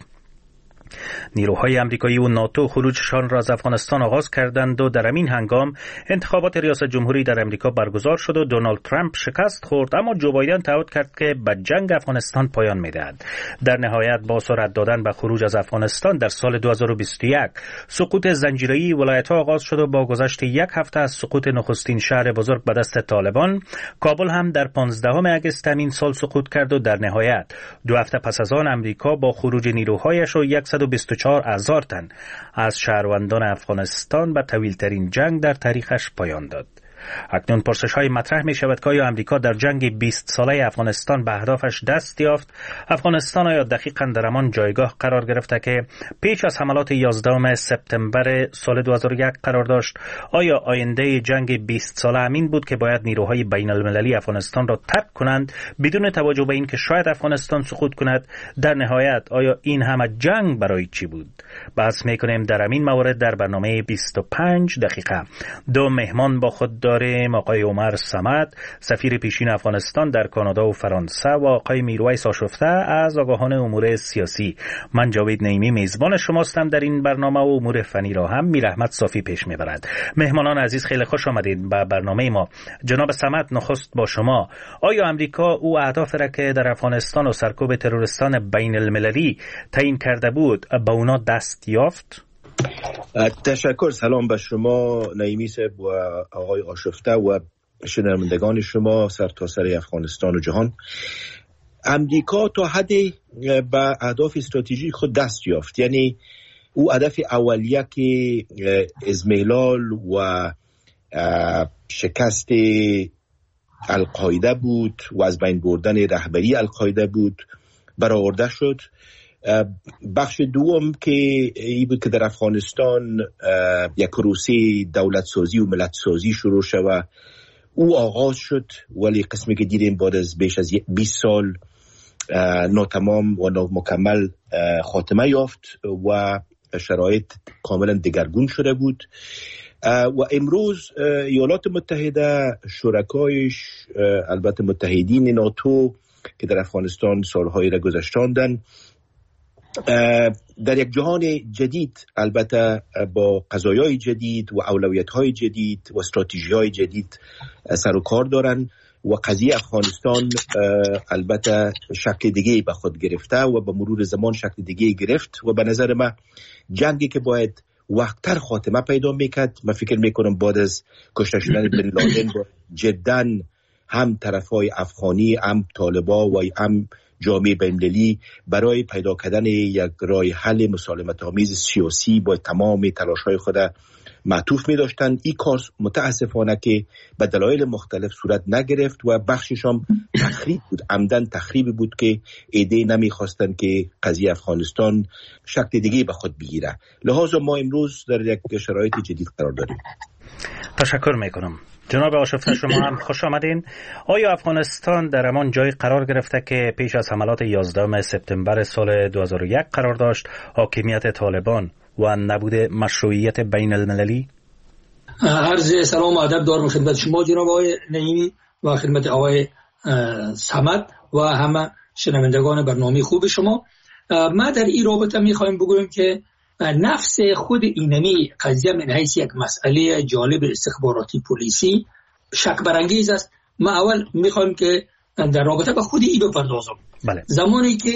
نیروهای امریکایی و ناتو خروجشان را از افغانستان آغاز کردند و در همین هنگام انتخابات ریاست جمهوری در امریکا برگزار شد و دونالد ترامپ شکست خورد، اما جو بایدن تعهد کرد که به جنگ افغانستان پایان می‌دهد. در نهایت با سرعت دادن به خروج از افغانستان در سال دو هزار و بیست و یک سقوط زنجیره‌ای ولایت‌ها آغاز شد و با گذشت یک هفته از سقوط نخستین شهر بزرگ به دست طالبان، کابل هم در پانزدهم اگست همین سال سقوط کرد و در نهایت دو هفته پس از آن امریکا با خروج نیروهایش و صد و بیست و چهار هزار تن از شهروندان افغانستان به طویل‌ترین جنگ در تاریخش پایان داد. اکنون پرسش‌های مطرح می‌شود که آیا آمریکا در جنگ بیست ساله افغانستان به اهدافش دست یافت؟ افغانستان آیا دقیقاً در همان جایگاه قرار گرفته که پیش از حملات یازدهم سپتامبر سال دو هزار و یک قرار داشت؟ آیا آینده جنگ بیست ساله همین بود که باید نیروهای بین‌المللی افغانستان را ترک کنند بدون توجه به اینکه شاید افغانستان سقوط کند؟ در نهایت آیا این همه جنگ برای چی بود؟ بحث می‌کنیم در همین مورد در برنامه بیست و پنج دقیقه. دو مهمان با خود داریم، آقای عمر صمد، سفیر پیشین افغانستان در کانادا و فرانسه، و آقای میرویس آشفته از آگاهان امور سیاسی. من جاوید نعیمی میزبان شماستم در این برنامه و امور فنی را هم میرحمت صافی پیش میبرد. مهمانان عزیز خیلی خوش آمدید به برنامه ما. جناب صمد، نخست با شما، آیا امریکا او اهداف را که در افغانستان و سرکوب تروریستان بین المللی تعیین کرده بود به اونا دست یافت؟ تشکر. سلام به شما نعیمی صاحب و آقای آشفته و شنوندگان شما سر تا سر افغانستان و جهان. امریکا تا حدی به اهداف استراتژیک خود دست یافت، یعنی او هدف اولیه که ازمیلال و شکست القاعده بود و از بین بردن رهبری القاعده بود برآورده شد. بخش دوم که ای بود که در افغانستان یک پروسه دولت سازی و ملت سازی شروع شد، او آغاز شد، ولی قسمی که دیدیم بعد از بیش از بیست سال ناتمام و نامکمل خاتمه یافت و شرایط کاملا دگرگون شده بود. و امروز ایالات متحده، شرکایش، البته متحدین ناتو که در افغانستان سالهایی را گذشتاندن، در یک جهان جدید، البته با قضایای جدید و اولویت‌های جدید و استراتژی‌های جدید سر و کار دارن و قضیه افغانستان البته شکل دیگه به خود گرفته و به مرور زمان شکل دیگه گرفت و به نظر من جنگی که باید وقتتر خاتمه پیدا میکرد، من فکر میکنم بعد از کشته شدن بن لادن جداً هم طرفای افغانی، هم طالبا و هم جامعه بین‌المللی برای پیدا کردن یک راه حل مسالمت آمیز سیاسی با تمام تلاش‌های خود معطوف می داشتند. این کار متاسفانه که به دلایل مختلف صورت نگرفت و بخشش هم تخریب بود، عمدن تخریبی بود که ایده نمیخواستند که قضیه افغانستان شکل دیگه به خود بگیره. لذا ما امروز در یک شرایط جدید قرار داریم. تشکر میکنم. جناب آشفته، شما هم خوش آمدین. آیا افغانستان در همان جای قرار گرفته که پیش از حملات یازدهم سپتامبر سال دو هزار و یک قرار داشت، حاکمیت طالبان و نبود مشروعیت بین المللی؟ عرض سلام و ادب دارم خدمت شما جناب آقای نعیمی و خدمت آقای صمد و همه شنوندگان برنامه خوب شما. ما در این رابطه میخوایم بگویم که نفس خود اینمی قضیه من حیث یک مسئله جالب استخباراتی پلیسی شک برانگیز است. ما اول میخوایم که در رابطه با خود این بپردازم. بله. زمانی که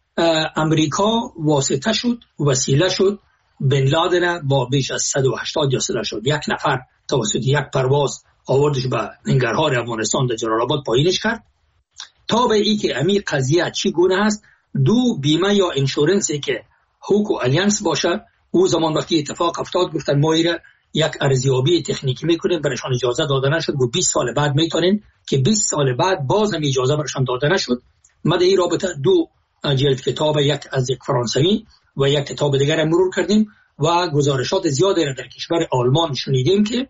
امریکا واسطه شد، وسیله شد، بن لادن با بیش از صد و هشتاد جاسوس شد، یک نفر توسط یک پرواز آوردش به ننگرهار افغانستان در جلال آباد پایینش کرد. تا به این که امی قضیه چی گونه است، دو بیمه یا انشورنسی که هوک و الیانس باشه، او زمان وقتی اتفاق افتاد گفتن ما ایره یک ارزیابی تکنیکی میکنیم، برایشان اجازه داده نشد و بیست سال بعد میتونیم که بیست سال بعد باز هم اجازه برایشان داده نشد. ما در این رابطه دو جلد کتاب، یک از یک فرانسوی و یک کتاب دیگر مرور کردیم و گزارشات زیادی را در کشور آلمان شنیدیم که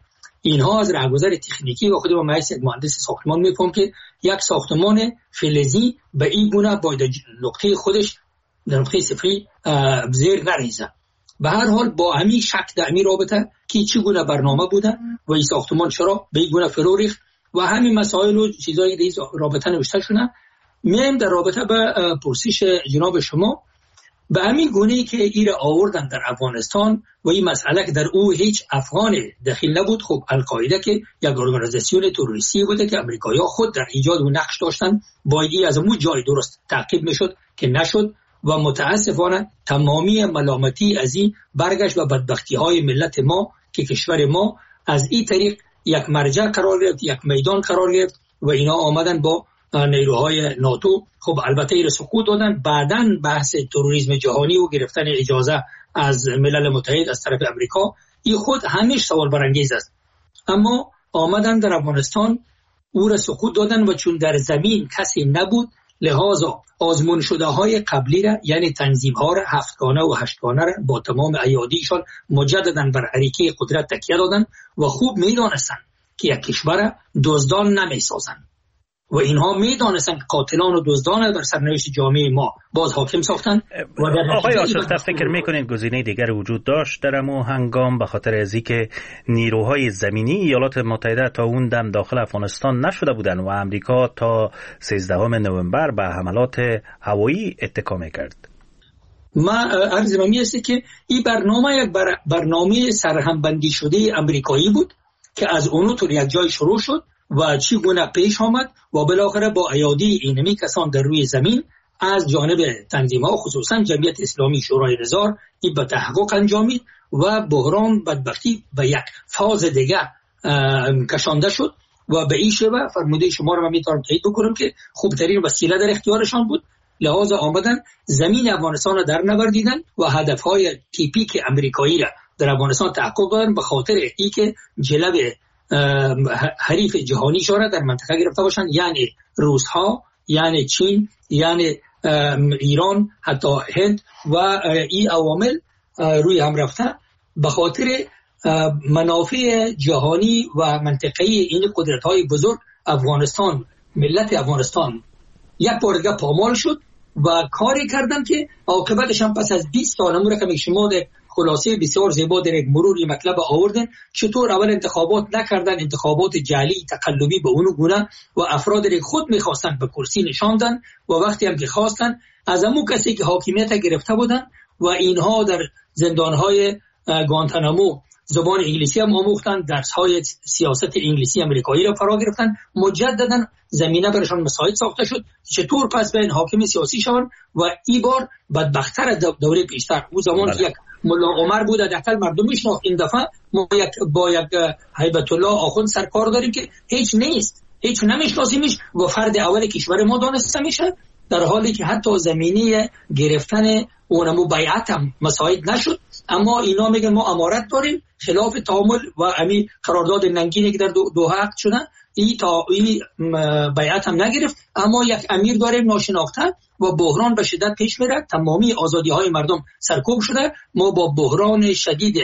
اینها از رهگذر تکنیکی و خود با محض یک مهندس ساختمان میفهم که یک ساختمان فلزی به این گونه باید نقطه خودش در نقطه صفری زیر نریزه. به هر حال با همین شک در همین رابطه که چگونه برنامه بوده و این ساختمان چرا به این گونه فرو ریخت و همین مسائل و چیزایی که در رابطه نوشته شده، میایم در رابطه به پرسش جناب شما. به همین گونه‌ای که ایره آوردن در افغانستان و این مسئله که در او هیچ افغان دخیل نبود، خب القاعده که یک ارگانیزاسیون تروریستی بوده که امریکایی‌ها خود در ایجاد و نقش داشتن، باید از اون جای درست تعقیب میشد که نشد و متاسفانه تمامی ملامتی از این برگشت و بدبختی‌های ملت ما که کشور ما از این طریق یک مرجع قرار گرفت، یک میدان قرار گرفت و اینا آمدن با نیروهای ناتو. خب البته این سقوط دادن. بعدن بحث تروریسم جهانی و گرفتن اجازه از ملل متحد از طرف امریکا، این خود همیشه سوال برانگیز است، اما آمدن در افغانستان او را سقوط دادن و چون در زمین کسی نبود، لحاظا آزمون شده های قبلی را یعنی تنظیم ها را هفتگانه و هشتگانه را با تمام ایادیشان مجددا بر اریکه قدرت تکیه دادن و خوب میدانستن که یک کشور دزدان نمیسازن و اینها میدانستن که قاتلان و دزدان بر سرنوشت جامعه ما باز حاکم ساختن. آقای آشفته، فکر میکنید گزینه دیگر وجود داشت در امو هنگام به خاطر از اینکه نیروهای زمینی ایالات متحده تا اون دم داخل افغانستان نشده بودند و امریکا تا سیزدهم نوامبر به حملات هوایی اتکا میکرد؟ ما عرض می است که این برنامه یک بر... برنامه سرهمبندی شده امریکایی بود که از اونو تو یک جای شروع شد و چی گونه پیش آمد و بالاخره با ایادی اینمی کسان در روی زمین از جانب تنظیم‌ها خصوصا جمعیت اسلامی شورای نظار این به تحقق انجامید و بحران بدبختی به یک فاز دیگه کشانده شد و به این شیوه فرموده شما رو من میتونم تایید بکنم که خوبترین وسیله در اختیارشان بود. لحاظا آمدن زمین افغانستان را در نوردیدن و هدفهای تیپیک امریکایی را در افغانستان تحقق دادن به خاطر ای که جلب حریف جهانی شورا در منطقه گرفته باشند، یعنی روس ها، یعنی چین، یعنی ایران، حتی هند و این عوامل روی هم رفته به خاطر منافع جهانی و منطقه‌ای این قدرت های بزرگ. افغانستان، ملت افغانستان یک بار دیگه پامال شد و کاری کردن که عاقبتش هم پس از بیست سال امور که شما در خلاصه بسیار زیبا در یک مروری مطلب آوردن چطور اول انتخابات نکردن، انتخابات جعلی تقلبی به اونو گونه و افراد را خود میخواستن به کرسی نشاندن و وقتی هم که خواستن از همون کسی که حاکمیت گرفته بودن و اینها در زندانهای گوانتانامو زبان انگلیسی هم آموختن، درس‌های سیاست انگلیسی امریکایی را فرا گرفتن، مجددا زمینه برشان مساعد ساخته شد چطور پس به حاکم سیاسی شون و این بار بدبختر دوره پیشتر. او زمان یک ملا عمر بود داخل مردم میشناخت، این دفعه ما یک با یک هیبت الله آخوند سرکار داریم که هیچ نیست، هیچ نمیشناسیمش و فرد اول کشور ما دانسته میشه، در حالی که حتی زمینه گرفتن اونمو بیعت هم مساعد نشد. اما اینا میگن ما امارت داریم خلاف تعامل و امی قرارداد ننگینی که در دو, دو حق شدن این تا این بیعت هم نگرفت، اما یک امیر داریم ناشناخته و بحران به شدت پیش میره، تمامی آزادی های مردم سرکوب شده. ما با بحران شدید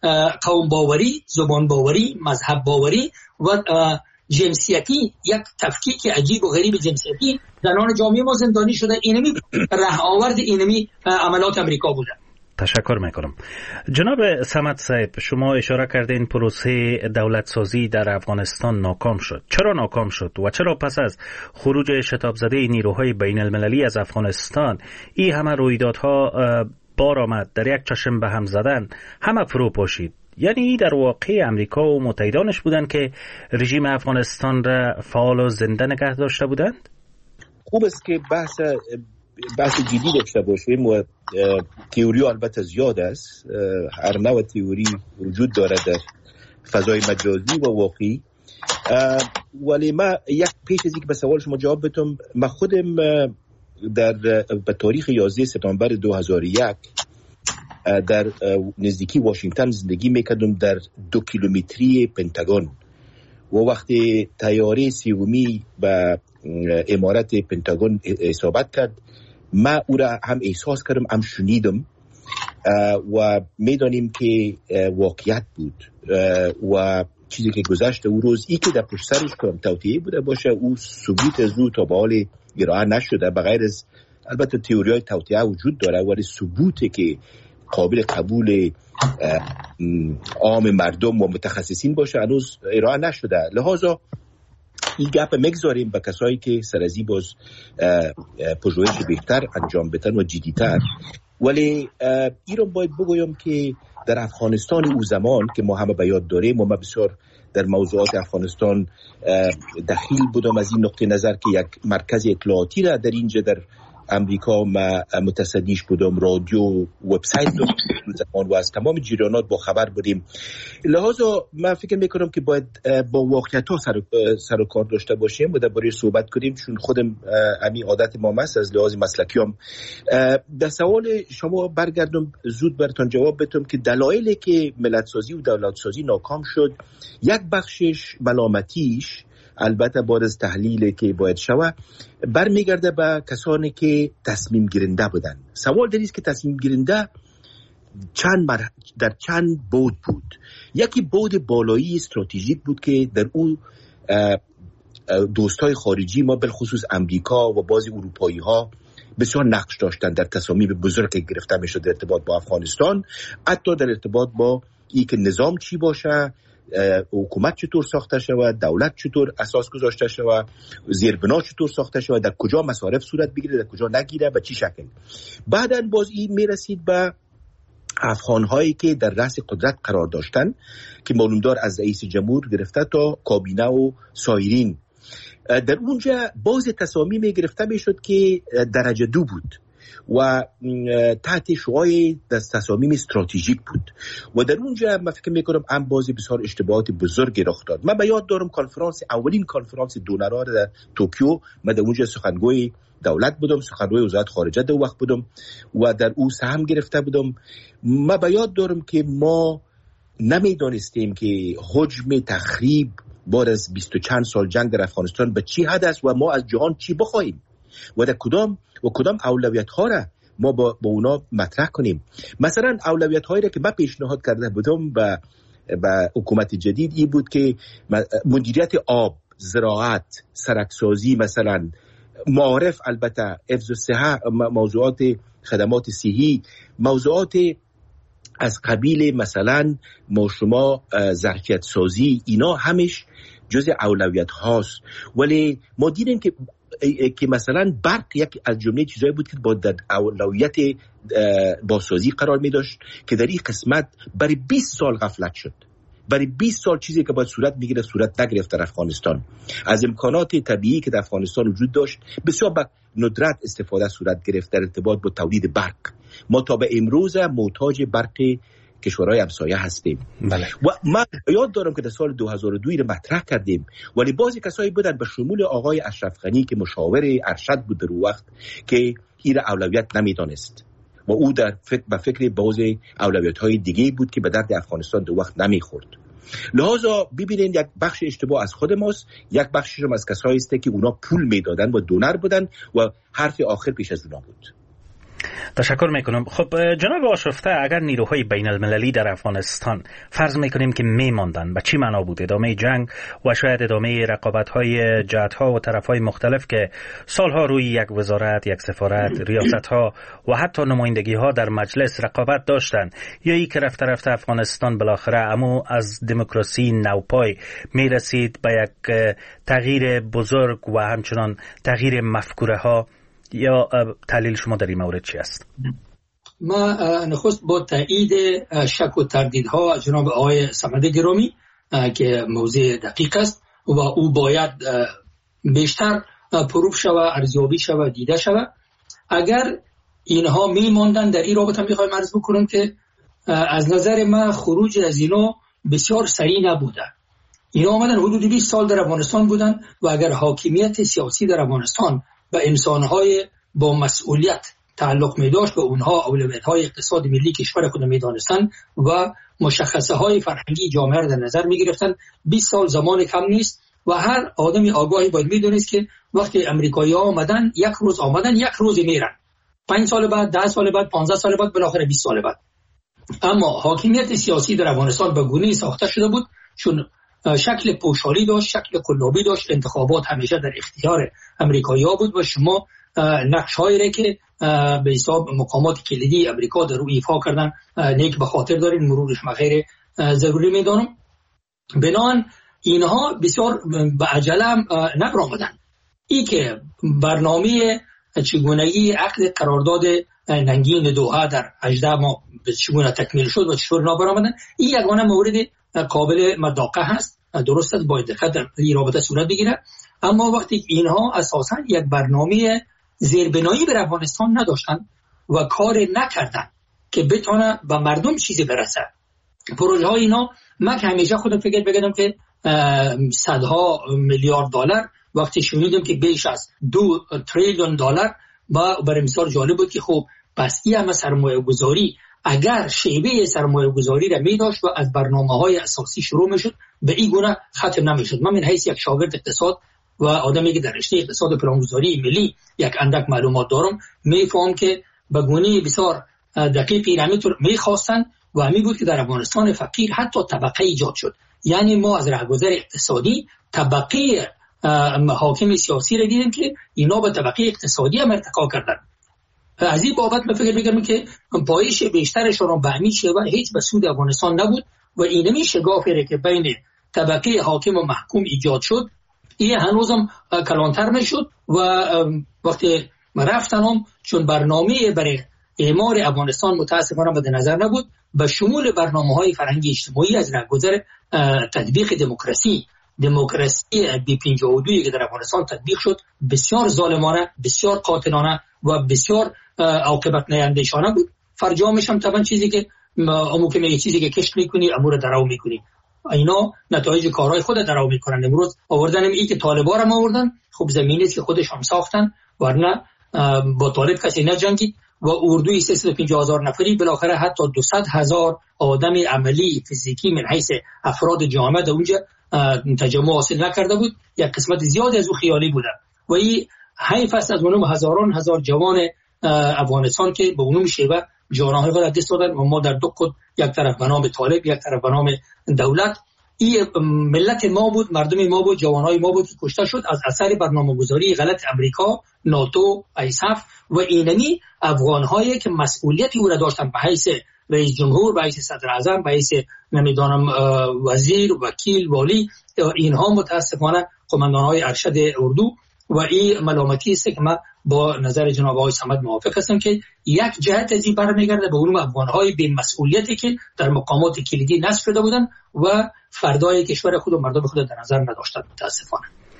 قوم باوری، زبان باوری، مذهب باوری و جنسیتی، یک تفکیک عجیب و غریب جنسیتی، زنان جامعه ما زندانی شده. اینمی ره آورد اینمی عملات امریکا بوده. تشکر میکنم. جناب صمد صاحب، شما اشاره کردین پروسه دولت سازی در افغانستان ناکام شد. چرا ناکام شد و چرا پس از خروج شتاب زده نیروهای بین المللی از افغانستان این همه رویدادها بار آمد، در یک چشم به هم زدن، همه فرو پاشید؟ یعنی در واقع امریکا و متحدانش بودند که رژیم افغانستان را فعال و زنده نگه داشته بودند؟ خوب است که بحث بحث جدی داشته باشیم و تئوری البته زیاد است، هر نوع تئوری وجود داره در فضای مجازی و واقعی، ولی ما یک پیش از اینکه به سوال شما جواب بدم، ما خودم در به تاریخ یازده سپتامبر دو هزار و یک در نزدیکی واشنگتن زندگی میکردم، در دو کیلومتری پنتاگون، و وقتی طیاره سیومی به امارت پنتاگون اصابت کرد، ما او را هم احساس کردم هم شنیدم. و میدانیم که واقعیت بود و چیزی که گذشته او روز ای که در پشت سرش کنم توطئه بوده باشه او ثبوت از او تا به حال ارائه نشده، بغیر از البته تئوری‌های توطئه وجود داره ولی ثبوتی که قابل قبول عام مردم و متخصصین باشه هنوز ارائه نشده. لحاظا این گپ مگذاریم به کسایی که سرازی باز پژوهش بهتر انجام بدن و جدی‌تر. ولی این رو باید بگویم که در افغانستان او زمان که ما همه به یاد داریم و ما بسیار در موضوعات افغانستان دخیل بودم از این نقطه نظر که یک مرکز اطلاعاتی را در اینجا در امریکا ما متصدیش بودم، رادیو، وبسایت زمان و از تمام جریانات با خبر بودیم. لحاظا من فکر میکنم که باید با واقعیت‌ها سر سر و کار داشته باشیم و درباره صحبت کنیم، چون خودم همین عادت ما است از لحاظ مسلکیام. در سوال شما برگردم زود براتون جواب بدم که دلایلی که ملت سازی و دولت سازی ناکام شد، یک بخشش ملامتیش البته بعد از تحلیلی که باید شود برمیگرده به کسانی که تصمیم گیرنده بودن. سوال در است که تصمیم گیرنده چند مر... در چند بود بود. یکی بود بالایی استراتژیک بود که در اون دوستای خارجی ما بالخصوص امریکا و بعضی اروپایی ها بسیار نقش داشتن در تصامیم بزرگ که گرفته میشد در ارتباط با افغانستان، حتی در ارتباط با ای که نظام چی باشه، حکومت چطور ساخته شود، دولت چطور اساس گذاشته شود، زیربنا چطور ساخته شود، در کجا مصارف صورت بگیره، در کجا نگیره، به چی شکل. بعداً باز این میرسید به افغان‌هایی که در رأس قدرت قرار داشتن که معلومدار از رئیس جمهور گرفته تا کابینه و سایرین. در اونجا باز تصامیم گرفته میشد که درجه دو بود و تحت شعاع تصامیم استراتژیک بود و در اونجا من فکر میکنم هم بازی بسیار اشتباهات بزرگی رخ داد. من به یاد دارم کنفرانس اولین کنفرانس دونرها در توکیو، من در اونجا سخنگوی دولت بودم، سخنگوی وزارت خارجه در وقت بودم و در او سهم گرفته بودم. من به یاد دارم که ما نمیدانستیم که حجم تخریب بعد از بیست و چند سال جنگ در افغانستان به چی حد است و ما از جهان چی بخواهیم و در کدام و کدام اولویت ها را ما با, با اونا مطرح کنیم. مثلا اولویت هایی را که من پیشنهاد کرده بودم به به حکومت جدید این بود که مدیریت آب، زراعت، سرکسازی، مثلا معارف، البته حفظ صحت، موضوعات خدمات صحی، موضوعات از قبیل مثلا ما شما ظرفیت سازی، اینا همش جزء اولویت هاست. ولی ما دیدیم که که مثلا برق یک از جمله چیزایی بود که با در اولویت بازسازی قرار می داشت که در این قسمت برای بیست سال غفلت شد. برای بیست سال چیزی که باید صورت میگیره صورت نگرفت در افغانستان. از امکانات طبیعی که در افغانستان وجود داشت بسیار به ندرت استفاده صورت گرفت در ارتباط با تولید برق. ما تا به امروز محتاج برق کشورهای همسایه هستیم. بله. و من یاد دارم که در سال دو هزار و دو را مطرح کردیم ولی بعضی کسایی بودن به شمول آقای اشرف غنی که مشاور ارشد بود در وقت که این اولویت نمیدانست و او در فکر به فکر بعضی اولویت‌های دیگه بود که به درد افغانستان در وقت نمیخورد. لحاظا ببینید یک بخش اشتباه از خود ماست، یک بخشش هم از کسایی است که اونا پول میدادن و دونر بودن و حرف آخر پیش از اونا بود. تشکر میکنم. خب جناب آشفته، اگر نیروهای بین المللی در افغانستان فرض میکنیم که میماندن، به چی معنا بود ادامه جنگ و شاید ادامه رقابت‌های جهت‌ها و طرف‌های مختلف که سالها روی یک وزارت، یک سفارت، ریاست‌ها و حتی نمایندگی‌ها در مجلس رقابت داشتن، یا ای که رفته رفته افغانستان بالاخره امو از دموکراسی نوپای میرسید به یک تغییر بزرگ و همچنان تغییر مفکوره‌ها، یا تحلیل شما در این مورد چی است؟ ما نخست با تایید شک و تردیدها از جناب آقای صمد گرامی که موضوع دقیق است و او باید بیشتر پروف شود، ارزیابی شود، دیده شود. اگر اینها میماندن در این رابطه میخوایم عرض بکنم که از نظر ما خروج از اینا بسیار سریع نبوده. اینا آمدن حدود بیست سال در افغانستان بودن و اگر حاکمیت سیاسی در افغانستان به انسانهای با مسئولیت تعلق می داشت، به اونها اولویت‌های اقتصاد ملی کشور خود می دانستن و مشخصه های فرهنگی جامعه را در نظر می گرفتن، بیست سال زمان کم نیست و هر آدمی آگاهی باید می دونست که وقتی امریکایی‌ها آمدن یک روز آمدن یک روز میرن، پنج سال بعد، ده سال بعد، پانزده سال بعد، بالاخره بیست سال بعد. اما حاکمیت سیاسی در افغانستان به گونه‌ای ساخته شده بود چون شکل پوشالی داشت، شکل قلابی داشت. انتخابات همیشه در اختیار امریکایی‌ها بود و شما نقش‌هایی را که به حساب مقامات کلیدی امریکا در روی ایفا کردن نیک به خاطر دارین، مرورش ما غیر ضروری میدانم. بنابراین اینها بسیار به عجله نبرآمدن. این که برنامه چگونگی عقد قرارداد ننگین دوحه در هجده ماه چگونه تکمیل شد و چطور نابرآمدن، این یگانه مورد قابل مداقه هست. درست است، باید دقت در این رابطه صورت بگیره. اما وقتی اینها اساسا یک برنامه زیربنایی بر افغانستان نداشتن و کار نکردن که بتونه به مردم چیزی برسه، پروژه های اینا، من که همیشه خودم فکر بگم که صدها میلیارد دلار، وقتی شنیدم که بیش از دو تریلیون دلار، با برای مثال جالب بود که خب پس این همه سرمایه گذاری اگر شیوه سرمایه گذاری را می داشت و از برنامه های اساسی شروع می شد، به این گونه ختم نمی شد. من من حیث یک شاگرد اقتصاد و آدمی که در رشته اقتصاد و پلانگذاری ملی یک اندک معلومات دارم، می فهم که به گونه بسیار دقیقی را می خواستن و همین بود که در افغانستان فقیر حتی طبقه ایجاد شد. یعنی ما از رهگذر اقتصادی طبقه حاکم سیاسی را دیدیم که اینا به طبقه اقتصادی هم ارتقا کردن. از این بابت من فکر می‌کنم که پایش بیشترشون به همین شیوه هیچ به سود افغانستان نبود و اینمی شگافی که بین طبقه حاکم و محکوم ایجاد شد، این هنوزم کلانتر میشد و وقتی من رفتم چون برنامه برای اعمار افغانستان متاسفانه به نظر نبود، به شمول برنامه‌های فرهنگی اجتماعی از رهگذر تطبیق دموکراسی دموکراسی بی پنجاه و دو که در افغانستان تطبیق شد بسیار ظالمانه، بسیار قاطعانه و بسیار عاقبت نینده‌شانه بود. فرجامش هم طبعا چیزی که امو که میگه چیزی که کشت میکنی امور درو میکنی، اینا نتایج کارهای خود درو میکنن. امروز آوردن این که طالبا رو آوردن، خب زمینی که خودش هم ساختن، ورنه با طالب کسی نجنگید و اردوی سیصد و پنجاه هزار نفری بالاخره حتی دویست هزار آدم عملی فیزیکی من حیث افراد جامعه در اونجا تجمع حاصل نکرده بود. یک قسمت زیادی از او خیالی بوده و این حیف است از اونم هزاران هزار جوان افغانستان که به اونم شیوه جانهای خود دست دادن و ما در دو خود، یک طرف به نام طالب، یک طرف به نام دولت. این ملت ما بود، مردم ما بود، جوانهای ما بود که کشته شد از اثر برنامه‌گذاری غلط امریکا، ناتو، ایساف و اینمی افغان‌هایی که مسئولیتی او را داشتن به حیث رئیس جمهور، به حیث صدر اعظم، به حیث نمیدانم وزیر، وکیل، والی. اینها متاسفانه قماندان‌های ارشد اردو و این ملامتی است که من با نظر جناب آقای صمد موافق هستم که یک جهت از این برمیگرده به اون افغان‌های بی مسئولیتی که در مقامات کلیدی نصب شده بودن و فردای کشور خود و مردم خود در نظر نداشتند متاسفانه.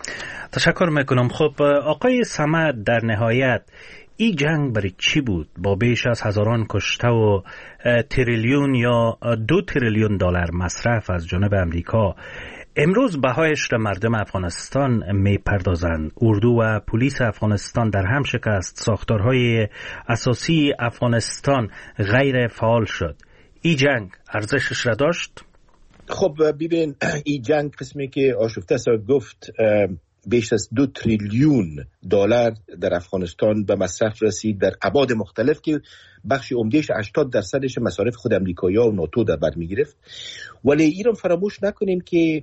تشکر میکنم. خب آقای صمد، در نهایت این جنگ برای چی بود؟ با بیش از هزاران کشته و تریلیون یا دو تریلیون دلار مصرف از جانب امریکا، امروز بهایش را مردم افغانستان می پردازند. اردو و پلیس افغانستان در هم شکست، ساختارهای اساسی افغانستان غیر فعال شد. این جنگ ارزشش را داشت؟ خب ببین، این جنگ قسمی که آشفته سا گفت بیش از دو تریلیون دلار در افغانستان به مصرف رسید در ابعاد مختلف که بخش عمدهش هشتاد درصدش مصارف خود امریکایی‌ها و ناتو در بر می‌گرفت. ولی ایران فراموش نکنیم که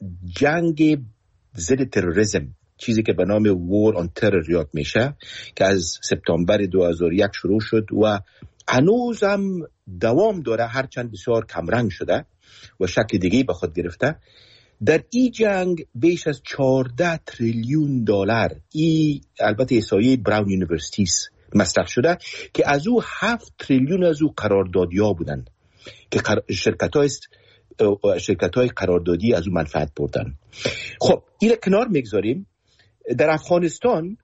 جنگ ضد تروریسم، چیزی که به نام وار آن ترور یاد میشه، که از سپتامبر دو هزار و یک شروع شد و هنوز هم دوام داره، هرچند بسیار کمرنگ شده و شکل دیگه به خود گرفته. در این جنگ بیش از چهارده تریلیون دلار، این البته احصایه براون یونیورسیتی مصرف شده که از او هفت تریلیون از او قراردادی‌ها بودن که شرکت‌های شرکت‌های قراردادی از او منفعت بردن. خب این کنار میگذاریم. در افغانستان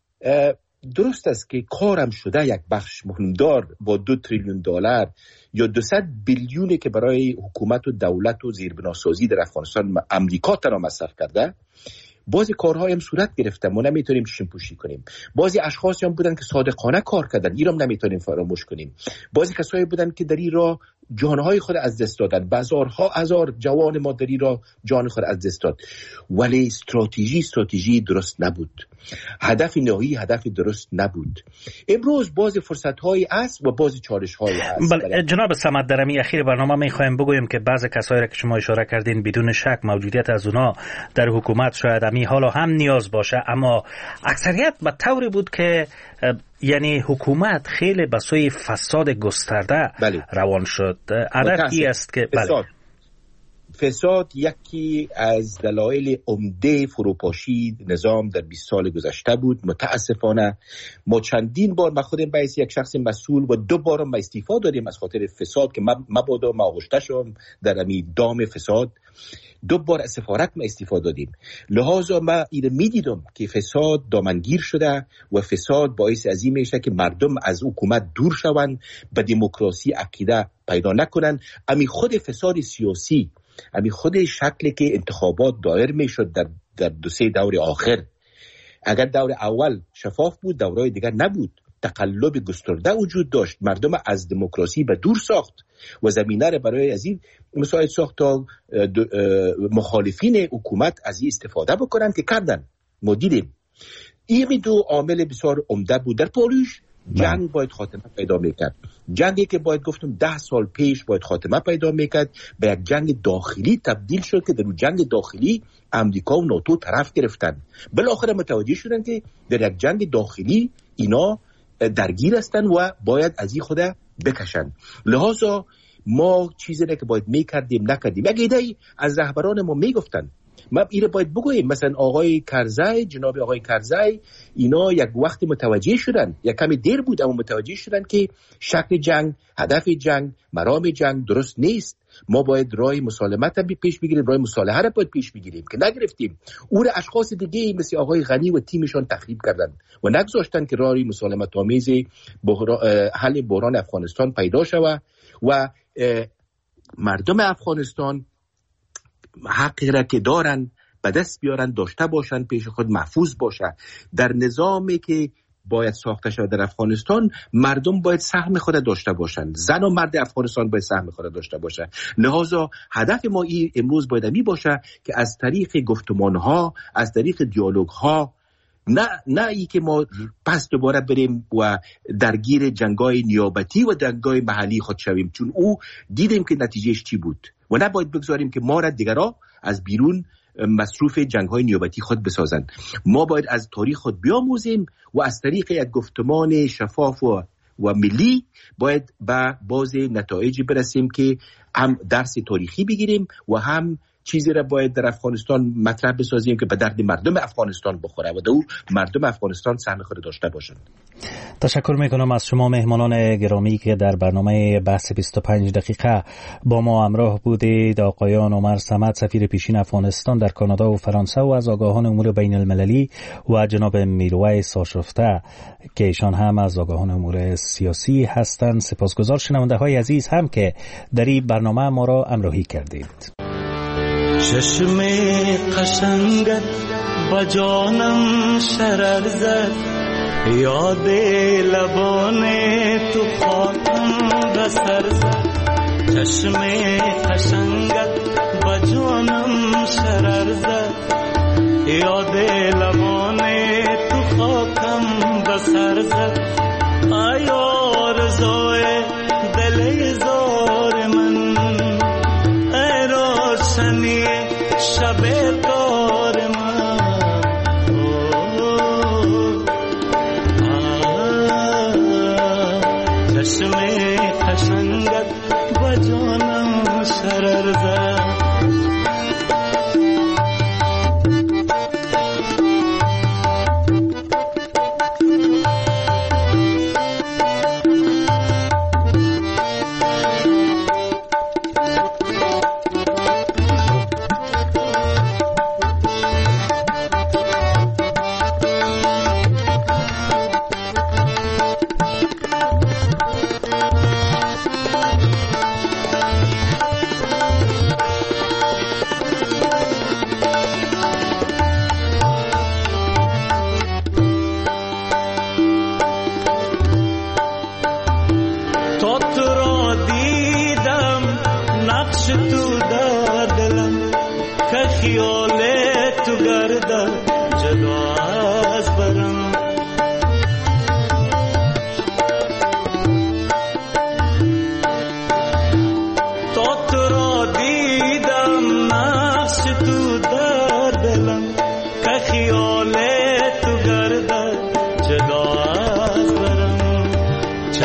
درست است که کارم شده یک بخش مهمدار با دو تریلیون دلار یا دویست بیلیونی که برای حکومت و دولت و زیربناسازی در افغانستان امریکا تنها مصرف کرده. بعضی کارهای هم صورت گرفته، ما نمیتونیم چشم پوشی کنیم. بعضی اشخاصی هم بودن که صادقانه کار کردن، اینم نمیتونیم فراموش کنیم. بعضی کسایی بودن که در این راه جانهای خود از دست دادن، بازارها هزار جوان مادری را جان خود از دست داد، ولی استراتژی استراتژی درست نبود، هدف نهایی هدف درست نبود. امروز باز فرصت‌های است و باز چالش‌های است. بله جناب صمد، در امی اخیر برنامه می‌خوایم بگویم که بعض کسایی را که شما اشاره کردین بدون شک موجودیت از اونا در حکومت شاید امی حالا هم نیاز باشه، اما اکثریت به طوری بود که یعنی حکومت خیلی به سوی فساد گسترده بله. روان شد. هدفی است که فساد. بله. فساد یکی از دلایل عمده فروپاشی نظام در بیست سال گذشته بود. متاسفانه ما چندین بار ما خودم باعث یک شخص مسئول و دو بار ما استعفا دادیم از خاطر فساد که مبادا ما آغشته شدم در امی دام فساد. دو بار از سفارت ما استعفا دادیم. لحاظا ما اینو میدیدم که فساد دامنگیر شده و فساد باعث از این میشه که مردم از حکومت دور شوند، به دموکراسی عقیده پیدا نکنن. امی خود فساد سیاسی، امی خود شکلی که انتخابات دایر میشد در در دو سه دور آخر، اگر دور اول شفاف بود دورهای دیگر نبود، تقلب گسترده وجود داشت، مردم از دموکراسی به دور ساخت و زمینه را برای از این مساعد ساخت تا مخالفین حکومت از این استفاده بکنن که کردن. ما دیدیم این دو عامل بسیار عمده بود. در پاریس جنگ باید خاتمه پیدا میکرد، جنگی که باید گفتم ده سال پیش باید خاتمه پیدا میکرد به یک جنگ داخلی تبدیل شد که در اون جنگ داخلی امریکا و ناتو طرف گرفتن. بالاخره متوجه شدن که در یک جنگ داخلی اینا درگیر هستن و باید از این خود بکشن. لحاظا ما چیزی که باید میکردیم نکردیم. یک ایده از رهبران ما میگفتن، ما اینو باید بگوییم، مثلا آقای کرزی، جناب آقای کرزی، اینا یک وقت متوجه شدن، یک کمی دیر بود اما متوجه شدن که شکل جنگ، هدف جنگ، مرام جنگ درست نیست. ما باید راه مسالمت هم پیش بگیریم، راه مصالحه را باید پیش بگیریم که نگرفتیم. او را اشخاص دیگه مثل آقای غنی و تیمشان تخریب کردن و نگذاشتن که راه مسالمت آمیز حل بحران افغانستان پیدا شود و مردم افغانستان حقی را که دارن به دست بیارن، داشته باشن، پیش خود محفوظ باشه. در نظامی که باید ساخته شود در افغانستان مردم باید سهم خود داشته باشن، زن و مرد افغانستان باید سهم خود داشته باشه. لحاظا هدف ما این امروز باید می باشه که از طریق گفتمان ها، از طریق دیالوگ ها، نه نه ای که ما پس دوباره بریم و درگیر جنگای نیابتی و جنگای محلی خود شویم، چون او دیدیم که نتیجهش چی بود و نباید بگذاریم که ما را دیگرها از بیرون مصروف جنگ‌های نیابتی خود بسازند. ما باید از تاریخ خود بیاموزیم و از طریق یک گفتمان شفاف و, و ملی باید به باز نتایجی برسیم که هم درس تاریخی بگیریم و هم چیزی را باید در افغانستان مطرح بسازیم که به درد مردم افغانستان بخوره و دو مردم افغانستان سهم خود داشته باشند. تشکر میکنم از شما مهمانان گرامی که در برنامه بحث بیست و پنج دقیقه با ما همراه بودید. آقایان عمر صمد، سفیر پیشین افغانستان در کانادا و فرانسه و از آگاهان امور بین المللی، و جناب میرویس آشفته که ایشان هم از آگاهان امور سیاسی هستند. سپاسگزار شنونده های عزیز هم که در این برنامه ما را همراهی کردید. چشم قشنگت با جانم شرر زد، یاد لبان تو خاکم بسر زد. چشم قشنگت با جانم شرر زد، یاد لبان تو خاکم بسر زد. آیا رضای دل زار من، ای روشنی شب تار من، چشم قشنگت با جانم شرر زد.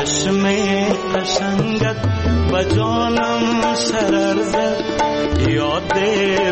چشم قشنگت به جانم شرر زد، یاد